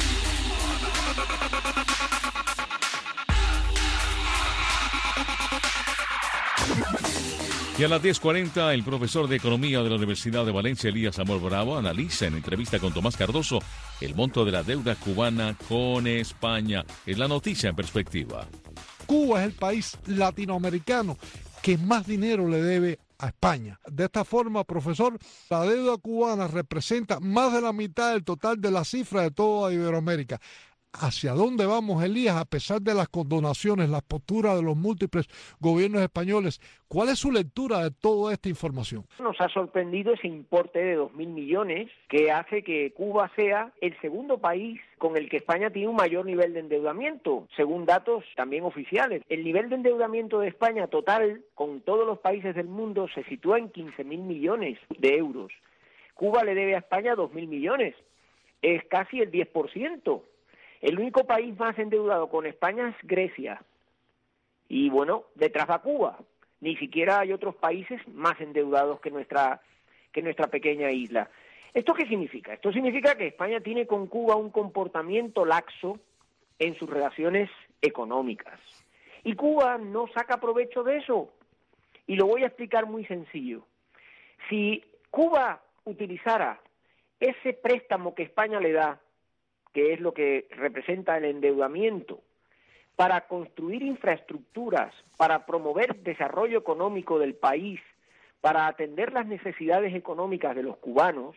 Y a las 10:40, el profesor de Economía de la Universidad de Valencia, Elías Amor Bravo, analiza en entrevista con Tomás Cardoso el monto de la deuda cubana con España. Es la noticia en perspectiva. Cuba es el país latinoamericano que más dinero le debe a España. De esta forma, profesor, la deuda cubana representa más de la mitad del total de la cifra de toda Iberoamérica. ¿Hacia dónde vamos, Elías, a pesar de las condonaciones, las posturas de los múltiples gobiernos españoles? ¿Cuál es su lectura de toda esta información? Nos ha sorprendido ese importe de 2.000 millones que hace que Cuba sea el segundo país con el que España tiene un mayor nivel de endeudamiento, según datos también oficiales. El nivel de endeudamiento de España total, con todos los países del mundo, se sitúa en 15.000 millones de euros. Cuba le debe a España 2.000 millones, es casi el 10%. El único país más endeudado con España es Grecia. Y bueno, detrás va Cuba. Ni siquiera hay otros países más endeudados que nuestra pequeña isla. ¿Esto qué significa? Esto significa que España tiene con Cuba un comportamiento laxo en sus relaciones económicas. Y Cuba no saca provecho de eso. Y lo voy a explicar muy sencillo. Si Cuba utilizara ese préstamo que España le da, que es lo que representa el endeudamiento, para construir infraestructuras, para promover desarrollo económico del país, para atender las necesidades económicas de los cubanos,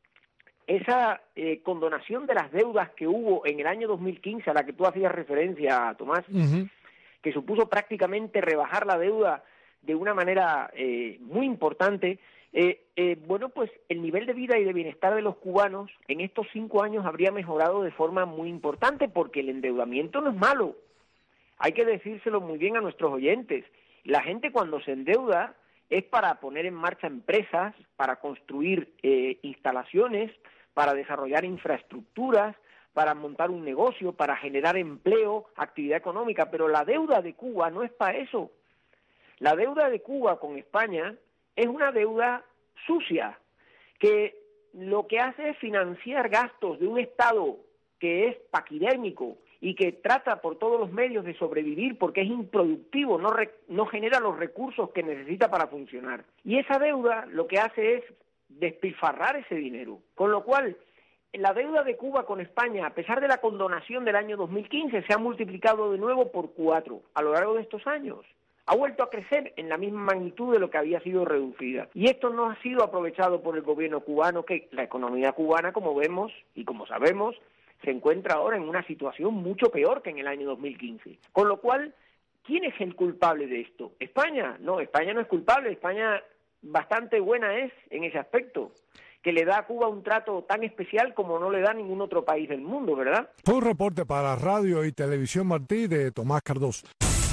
esa condonación de las deudas que hubo en el año 2015, a la que tú hacías referencia, Tomás, que supuso prácticamente rebajar la deuda de una manera muy importante, bueno, pues el nivel de vida y de bienestar de los cubanos en estos 5 años habría mejorado de forma muy importante, porque el endeudamiento no es malo. Hay que decírselo muy bien a nuestros oyentes. La gente cuando se endeuda es para poner en marcha empresas, para construir instalaciones, para desarrollar infraestructuras, para montar un negocio, para generar empleo, actividad económica, pero la deuda de Cuba no es para eso. La deuda de Cuba con España es una deuda sucia, que lo que hace es financiar gastos de un Estado que es paquidérmico y que trata por todos los medios de sobrevivir porque es improductivo, no genera los recursos que necesita para funcionar. Y esa deuda lo que hace es despilfarrar ese dinero. Con lo cual, la deuda de Cuba con España, a pesar de la condonación del año 2015, se ha multiplicado de nuevo por 4 a lo largo de estos años. Ha vuelto a crecer en la misma magnitud de lo que había sido reducida. Y esto no ha sido aprovechado por el gobierno cubano, que la economía cubana, como vemos y como sabemos, se encuentra ahora en una situación mucho peor que en el año 2015. Con lo cual, ¿quién es el culpable de esto? ¿España? No, España no es culpable. España bastante buena es en ese aspecto, que le da a Cuba un trato tan especial como no le da a ningún otro país del mundo, ¿verdad? Fue un reporte para Radio y Televisión Martí de Tomás Cardoso.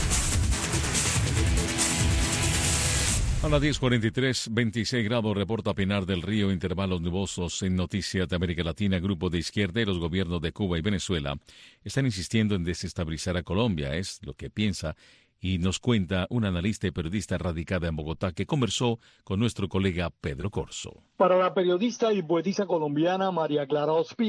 A las 10:43, 26 grados, reporta Pinar del Río, intervalos nubosos. En Noticias de América Latina, grupo de izquierda y los gobiernos de Cuba y Venezuela están insistiendo en desestabilizar a Colombia, es lo que piensa y nos cuenta una analista y periodista radicada en Bogotá que conversó con nuestro colega Pedro Corso. Para la periodista y poetisa colombiana María Clara Ospina,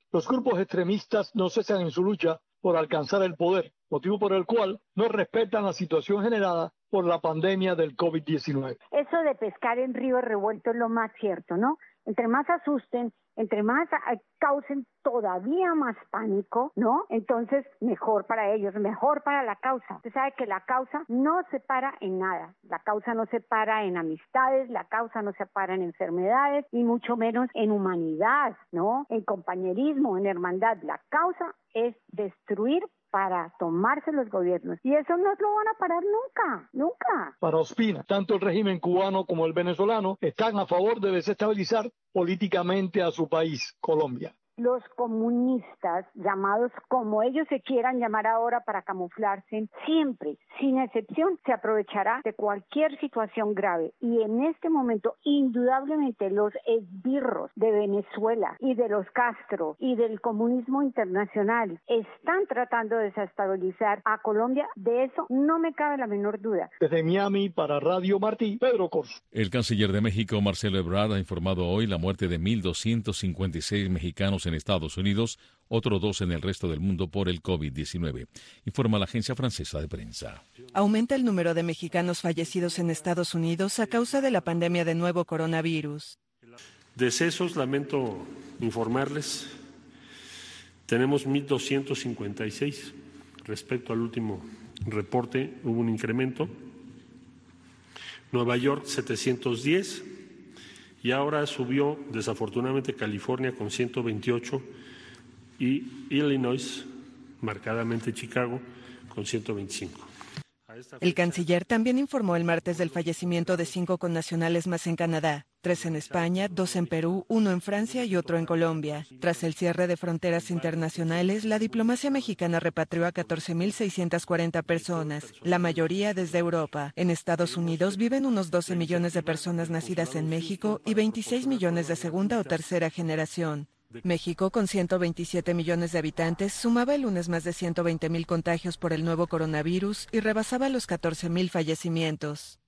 Los grupos extremistas no cesan en su lucha por alcanzar el poder, motivo por el cual no respetan la situación generada por la pandemia del COVID-19. Eso de pescar en río revuelto es lo más cierto, ¿no? Entre más asusten, entre más causen todavía más pánico, ¿no? Entonces, mejor para ellos, mejor para la causa. Usted sabe que la causa no se para en nada. La causa no se para en amistades, la causa no se para en enfermedades, y mucho menos en humanidad, ¿no? En compañerismo, en hermandad. La causa es destruir para tomarse los gobiernos. Y eso no lo van a parar nunca, nunca. Para Ospina, tanto el régimen cubano como el venezolano están a favor de desestabilizar políticamente a su país, Colombia. Los comunistas, llamados como ellos se quieran llamar ahora para camuflarse, siempre, sin excepción, se aprovechará de cualquier situación grave. Y en este momento, indudablemente, los esbirros de Venezuela y de los Castro y del comunismo internacional están tratando de desestabilizar a Colombia. De eso no me cabe la menor duda. Desde Miami, para Radio Martí, Pedro Corso. El canciller de México, Marcelo Ebrard, ha informado hoy la muerte de 1.256 mexicanos en Estados Unidos, otros 2 en el resto del mundo por el COVID-19, informa la agencia francesa de prensa. Aumenta el número de mexicanos fallecidos en Estados Unidos a causa de la pandemia de nuevo coronavirus. Decesos, lamento informarles, tenemos 1.256. Respecto al último reporte, hubo un incremento. Nueva York, 710. Y ahora subió, desafortunadamente, California con 128 y Illinois, marcadamente Chicago, con 125. El canciller también informó el martes del fallecimiento de 5 connacionales más en Canadá, 3 en España, 2 en Perú, 1 en Francia y otro en Colombia. Tras el cierre de fronteras internacionales, la diplomacia mexicana repatrió a 14.640 personas, la mayoría desde Europa. En Estados Unidos viven unos 12 millones de personas nacidas en México y 26 millones de segunda o tercera generación. México, con 127 millones de habitantes, sumaba el lunes más de 120.000 contagios por el nuevo coronavirus y rebasaba los 14.000 fallecimientos.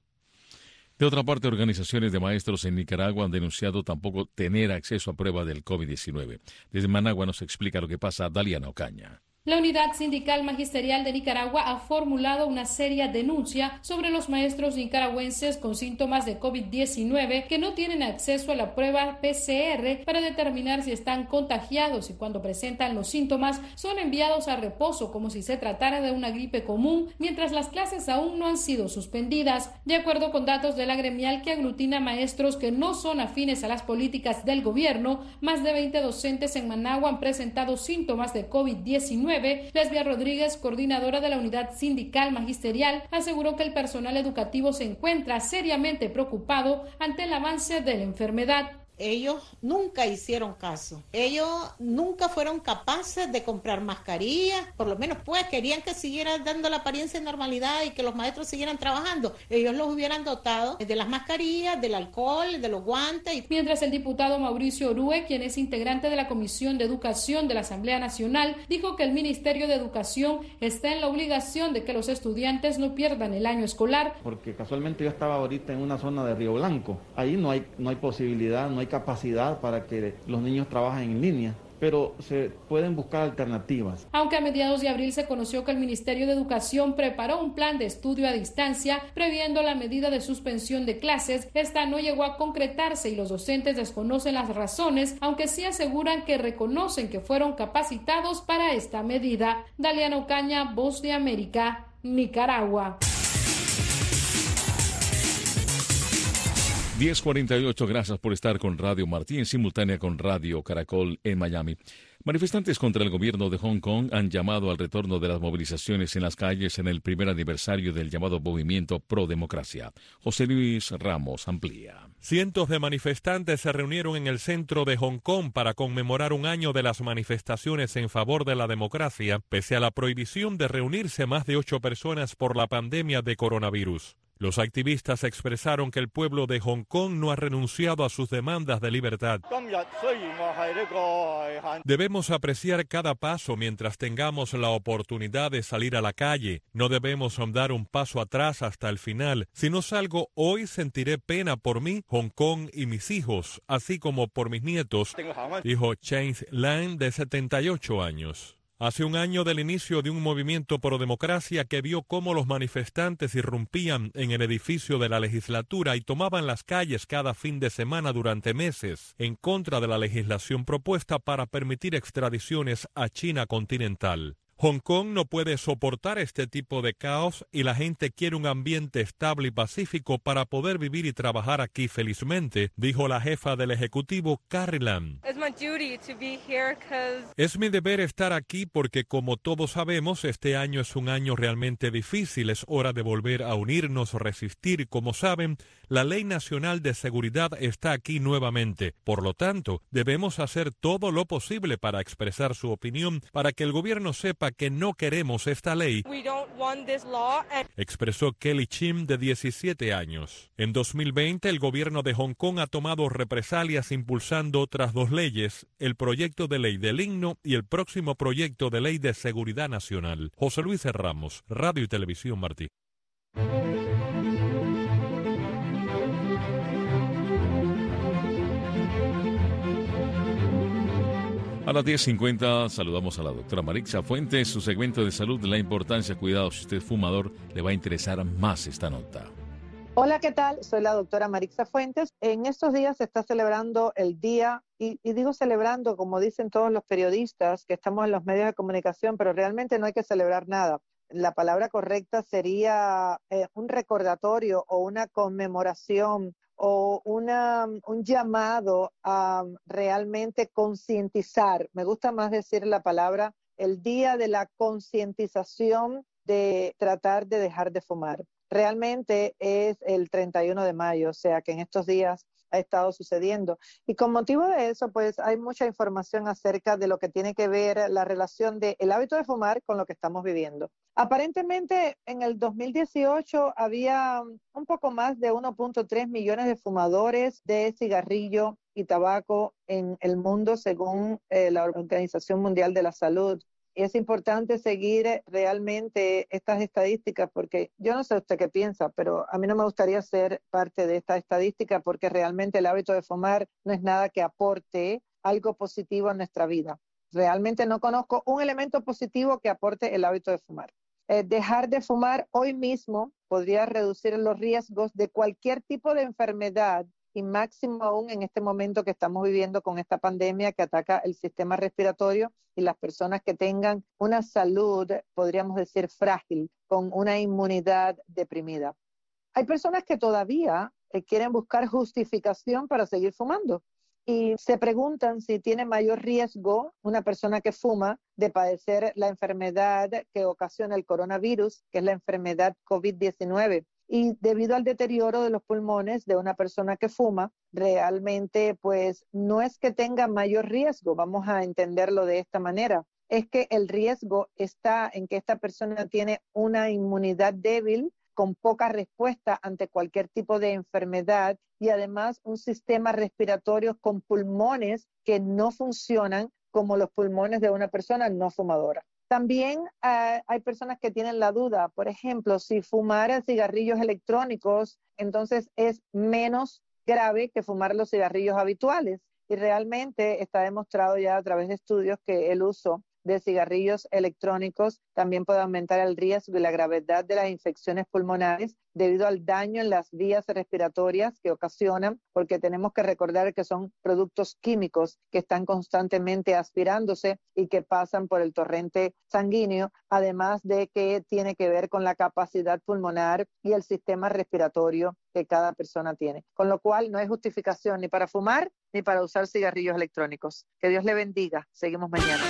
De otra parte, organizaciones de maestros en Nicaragua han denunciado tampoco tener acceso a prueba del COVID-19. Desde Managua nos explica lo que pasa Daliana Ocaña. La Unidad Sindical Magisterial de Nicaragua ha formulado una seria denuncia sobre los maestros nicaragüenses con síntomas de COVID-19 que no tienen acceso a la prueba PCR para determinar si están contagiados, y cuando presentan los síntomas son enviados a reposo como si se tratara de una gripe común, mientras las clases aún no han sido suspendidas. De acuerdo con datos de la gremial, que aglutina maestros que no son afines a las políticas del gobierno, más de 20 docentes en Managua han presentado síntomas de COVID-19. Lesbia Rodríguez, coordinadora de la Unidad Sindical Magisterial, aseguró que el personal educativo se encuentra seriamente preocupado ante el avance de la enfermedad. Ellos nunca hicieron caso. Ellos nunca fueron capaces de comprar mascarillas. Por lo menos, pues, querían que siguiera dando la apariencia de normalidad y que los maestros siguieran trabajando. Ellos los hubieran dotado de las mascarillas, del alcohol, de los guantes. Mientras el diputado Mauricio Orue, quien es integrante de la Comisión de Educación de la Asamblea Nacional, dijo que el Ministerio de Educación está en la obligación de que los estudiantes no pierdan el año escolar. Porque casualmente yo estaba ahorita en una zona de Río Blanco. Ahí no hay posibilidad, no hay capacidad para que los niños trabajen en línea, pero se pueden buscar alternativas. Aunque a mediados de abril se conoció que el Ministerio de Educación preparó un plan de estudio a distancia previendo la medida de suspensión de clases, esta no llegó a concretarse y los docentes desconocen las razones, aunque sí aseguran que reconocen que fueron capacitados para esta medida. Daliana Ocaña, Voz de América, Nicaragua. 10:48, gracias por estar con Radio Martí en simultánea con Radio Caracol en Miami. Manifestantes contra el gobierno de Hong Kong han llamado al retorno de las movilizaciones en las calles en el primer aniversario del llamado Movimiento Pro Democracia. José Luis Ramos amplía. Cientos de manifestantes se reunieron en el centro de Hong Kong para conmemorar un año de las manifestaciones en favor de la democracia, pese a la prohibición de reunirse más de 8 personas por la pandemia de coronavirus. Los activistas expresaron que el pueblo de Hong Kong no ha renunciado a sus demandas de libertad. Debemos apreciar cada paso mientras tengamos la oportunidad de salir a la calle. No debemos dar un paso atrás hasta el final. Si no salgo hoy, sentiré pena por mí, Hong Kong y mis hijos, así como por mis nietos, dijo James Lang, de 78 años. Hace un año del inicio de un movimiento pro democracia que vio cómo los manifestantes irrumpían en el edificio de la legislatura y tomaban las calles cada fin de semana durante meses en contra de la legislación propuesta para permitir extradiciones a China continental. Hong Kong no puede soportar este tipo de caos y la gente quiere un ambiente estable y pacífico para poder vivir y trabajar aquí felizmente, dijo la jefa del Ejecutivo, Carrie Lam. Es mi deber estar aquí porque, como todos sabemos, este año es un año realmente difícil. Es hora de volver a unirnos, resistir. Como saben, la Ley Nacional de Seguridad está aquí nuevamente. Por lo tanto, debemos hacer todo lo posible para expresar su opinión, para que el gobierno sepa que no queremos esta ley, expresó Kelly Chim, de 17 años. En 2020, el gobierno de Hong Kong ha tomado represalias impulsando otras 2 leyes, el proyecto de ley del himno y el próximo proyecto de ley de seguridad nacional. José Luis Ramos, Radio y Televisión Martí. A las 10:50 saludamos a la doctora Marixa Fuentes. Su segmento de salud, la importancia, cuidado, si usted es fumador, le va a interesar más esta nota. Hola, ¿qué tal? Soy la doctora Marixa Fuentes. En estos días se está celebrando el día, y digo celebrando como dicen todos los periodistas que estamos en los medios de comunicación, pero realmente no hay que celebrar nada. La palabra correcta sería un recordatorio o una conmemoración o un llamado a realmente concientizar. Me gusta más decir la palabra, el día de la concientización de tratar de dejar de fumar. Realmente es el 31 de mayo, o sea que en estos días ha estado sucediendo. Y con motivo de eso, pues hay mucha información acerca de lo que tiene que ver la relación del hábito de fumar con lo que estamos viviendo. Aparentemente, en el 2018 había un poco más de 1.3 millones de fumadores de cigarrillo y tabaco en el mundo, según la Organización Mundial de la Salud. Y es importante seguir realmente estas estadísticas porque yo no sé usted qué piensa, pero a mí no me gustaría ser parte de esta estadística porque realmente el hábito de fumar no es nada que aporte algo positivo a nuestra vida. Realmente no conozco un elemento positivo que aporte el hábito de fumar. Dejar de fumar hoy mismo podría reducir los riesgos de cualquier tipo de enfermedad y máximo aún en este momento que estamos viviendo con esta pandemia que ataca el sistema respiratorio y las personas que tengan una salud, podríamos decir, frágil, con una inmunidad deprimida. Hay personas que todavía quieren buscar justificación para seguir fumando y se preguntan si tiene mayor riesgo una persona que fuma de padecer la enfermedad que ocasiona el coronavirus, que es la enfermedad COVID-19. Y debido al deterioro de los pulmones de una persona que fuma, realmente pues no es que tenga mayor riesgo, vamos a entenderlo de esta manera, es que el riesgo está en que esta persona tiene una inmunidad débil con poca respuesta ante cualquier tipo de enfermedad y además un sistema respiratorio con pulmones que no funcionan como los pulmones de una persona no fumadora. También hay personas que tienen la duda, por ejemplo, si fumar cigarrillos electrónicos, entonces es menos grave que fumar los cigarrillos habituales. Y realmente está demostrado ya a través de estudios que el uso de cigarrillos electrónicos también puede aumentar el riesgo y la gravedad de las infecciones pulmonares debido al daño en las vías respiratorias que ocasionan, porque tenemos que recordar que son productos químicos que están constantemente aspirándose y que pasan por el torrente sanguíneo, además de que tiene que ver con la capacidad pulmonar y el sistema respiratorio que cada persona tiene. Con lo cual no hay justificación ni para fumar ni para usar cigarrillos electrónicos. Que Dios le bendiga. Seguimos mañana.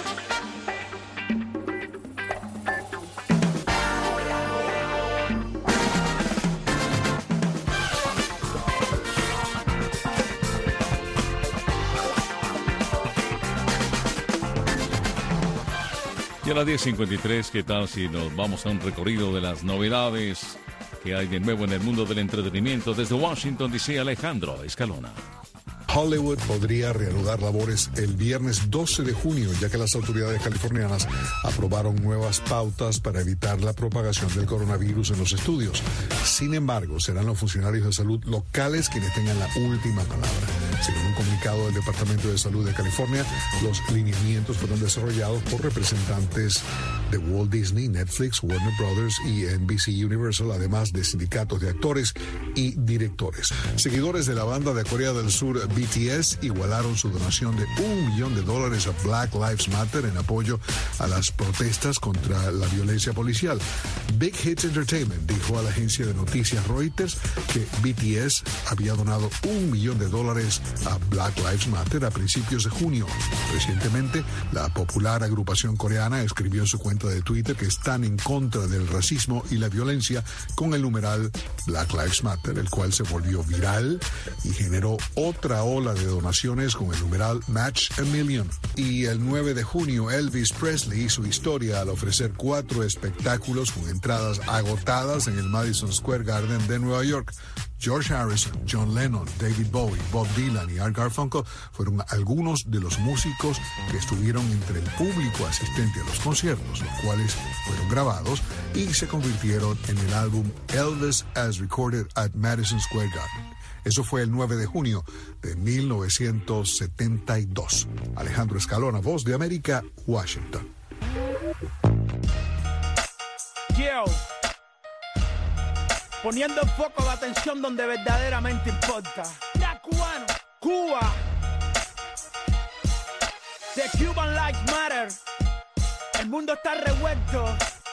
Y a las 10:53, ¿qué tal si nos vamos a un recorrido de las novedades ¿Qué hay de nuevo en el mundo del entretenimiento? Desde Washington, D.C., Alejandro Escalona. Hollywood podría reanudar labores el viernes 12 de junio, ya que las autoridades californianas aprobaron nuevas pautas para evitar la propagación del coronavirus en los estudios. Sin embargo, serán los funcionarios de salud locales quienes tengan la última palabra. Según un comunicado del Departamento de Salud de California, los lineamientos fueron desarrollados por representantes de Walt Disney, Netflix, Warner Brothers y NBC Universal, además de sindicatos de actores y directores. Seguidores de la banda de Corea del Sur BTS igualaron su donación de $1 millón a Black Lives Matter en apoyo a las protestas contra la violencia policial. Big Hits Entertainment dijo a la agencia de noticias Reuters que BTS había donado $1 millón a Black Lives Matter a principios de junio. Recientemente, la popular agrupación coreana escribió en su cuenta de Twitter que están en contra del racismo y la violencia con el numeral Black Lives Matter, el cual se volvió viral y generó otra ola de donaciones con el numeral Match a Million. Y el 9 de junio, Elvis Presley hizo historia al ofrecer 4 espectáculos con entradas agotadas en el Madison Square Garden de Nueva York. George Harrison, John Lennon, David Bowie, Bob Dylan y Art Garfunkel fueron algunos de los músicos que estuvieron entre el público asistente a los conciertos, los cuales fueron grabados y se convirtieron en el álbum Elvis as Recorded at Madison Square Garden. Eso fue el 9 de junio de 1972. Alejandro Escalona, Voz de América, Washington. Yo, poniendo el foco de atención donde verdaderamente importa. Ya, cubano, Cuba. The Cuban Lives Matter. El mundo está revuelto.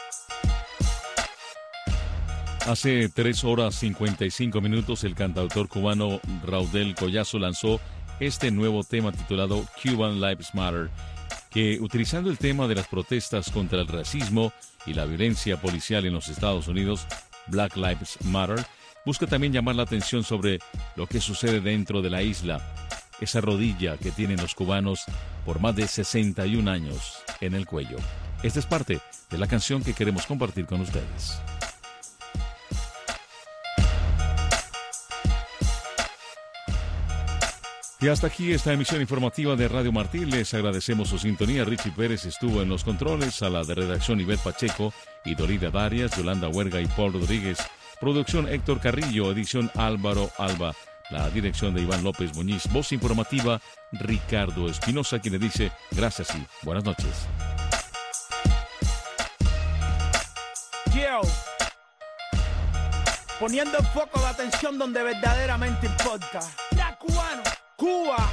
Hace 3 horas 55 minutos, el cantautor cubano Raudel Collazo lanzó este nuevo tema titulado Cuban Lives Matter, que, utilizando el tema de las protestas contra el racismo y la violencia policial en los Estados Unidos, Black Lives Matter, busca también llamar la atención sobre lo que sucede dentro de la isla, esa rodilla que tienen los cubanos por más de 61 años en el cuello. Esta es parte de la canción que queremos compartir con ustedes. Y hasta aquí esta emisión informativa de Radio Martí. Les agradecemos su sintonía. Richie Pérez estuvo en los controles, a la de redacción Ivette Pacheco y Dorida Darias, Yolanda Huerga y Paul Rodríguez. Producción Héctor Carrillo, edición Álvaro Alba. La dirección de Iván López Muñiz. Voz informativa Ricardo Espinosa, quien le dice gracias y buenas noches. Yo, poniendo el foco de atención donde verdaderamente importa. Ya, cubano, Cuba.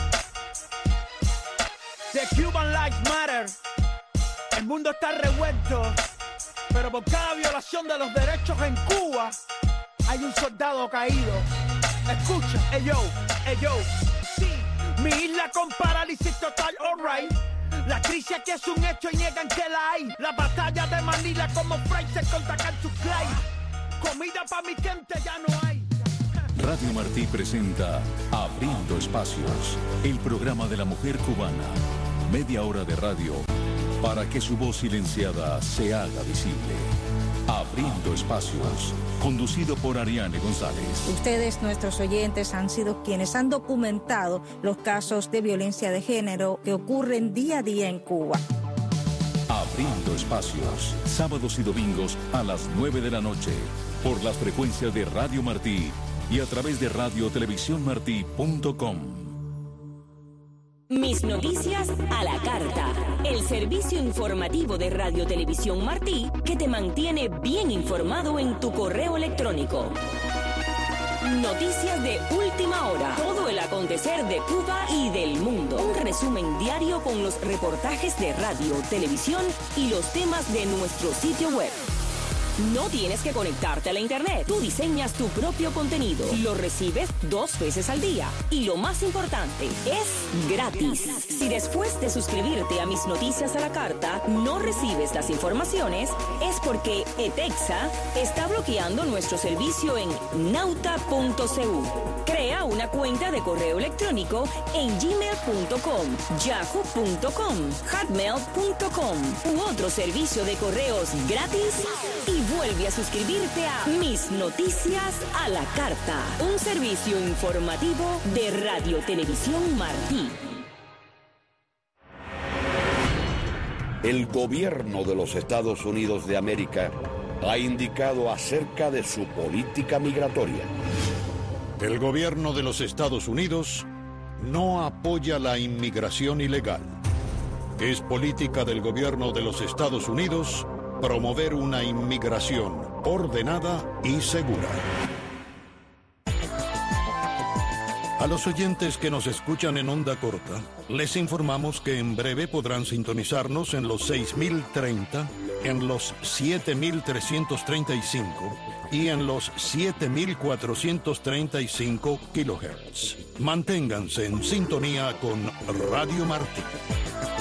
The Cuban Lives Matter. El mundo está revuelto, pero por cada violación de los derechos en Cuba hay un soldado caído. Escucha, yo, sí, mi isla con parálisis total, alright. La crisis aquí es un hecho y niegan que la hay. La batalla de Manila como Fraser contra Cassius Clay. Comida para mi gente ya no hay. Radio Martí presenta Abriendo Espacios, el programa de la mujer cubana. Media hora de radio para que su voz silenciada se haga visible. Abriendo Espacios, conducido por Ariane González. Ustedes, nuestros oyentes, han sido quienes han documentado los casos de violencia de género que ocurren día a día en Cuba. Abriendo Espacios, sábados y domingos a las 9 de la noche, por las frecuencias de Radio Martí y a través de radiotelevisiónmartí.com. Mis noticias a la carta. El servicio informativo de Radio Televisión Martí que te mantiene bien informado en tu correo electrónico. Noticias de última hora. Todo el acontecer de Cuba y del mundo. Un resumen diario con los reportajes de radio, televisión y los temas de nuestro sitio web. No tienes que conectarte a la internet. Tú diseñas tu propio contenido. Lo recibes 2 veces al día. Y lo más importante, es gratis. Si después de suscribirte a Mis Noticias a la Carta no recibes las informaciones, es porque ETEXA está bloqueando nuestro servicio en nauta.cu. Crea una cuenta de correo electrónico en gmail.com, yahoo.com, hotmail.com u otro servicio de correos gratis y Vuelve a suscribirte a Mis Noticias a la Carta, un servicio informativo de Radio Televisión Martí. El gobierno de los Estados Unidos de América ha indicado acerca de su política migratoria. El gobierno de los Estados Unidos no apoya la inmigración ilegal. Es política del gobierno de los Estados Unidos promover una inmigración ordenada y segura. A los oyentes que nos escuchan en onda corta, les informamos que en breve podrán sintonizarnos en los 6030, en los 7335 y en los 7435 kHz. Manténganse en sintonía con Radio Martí.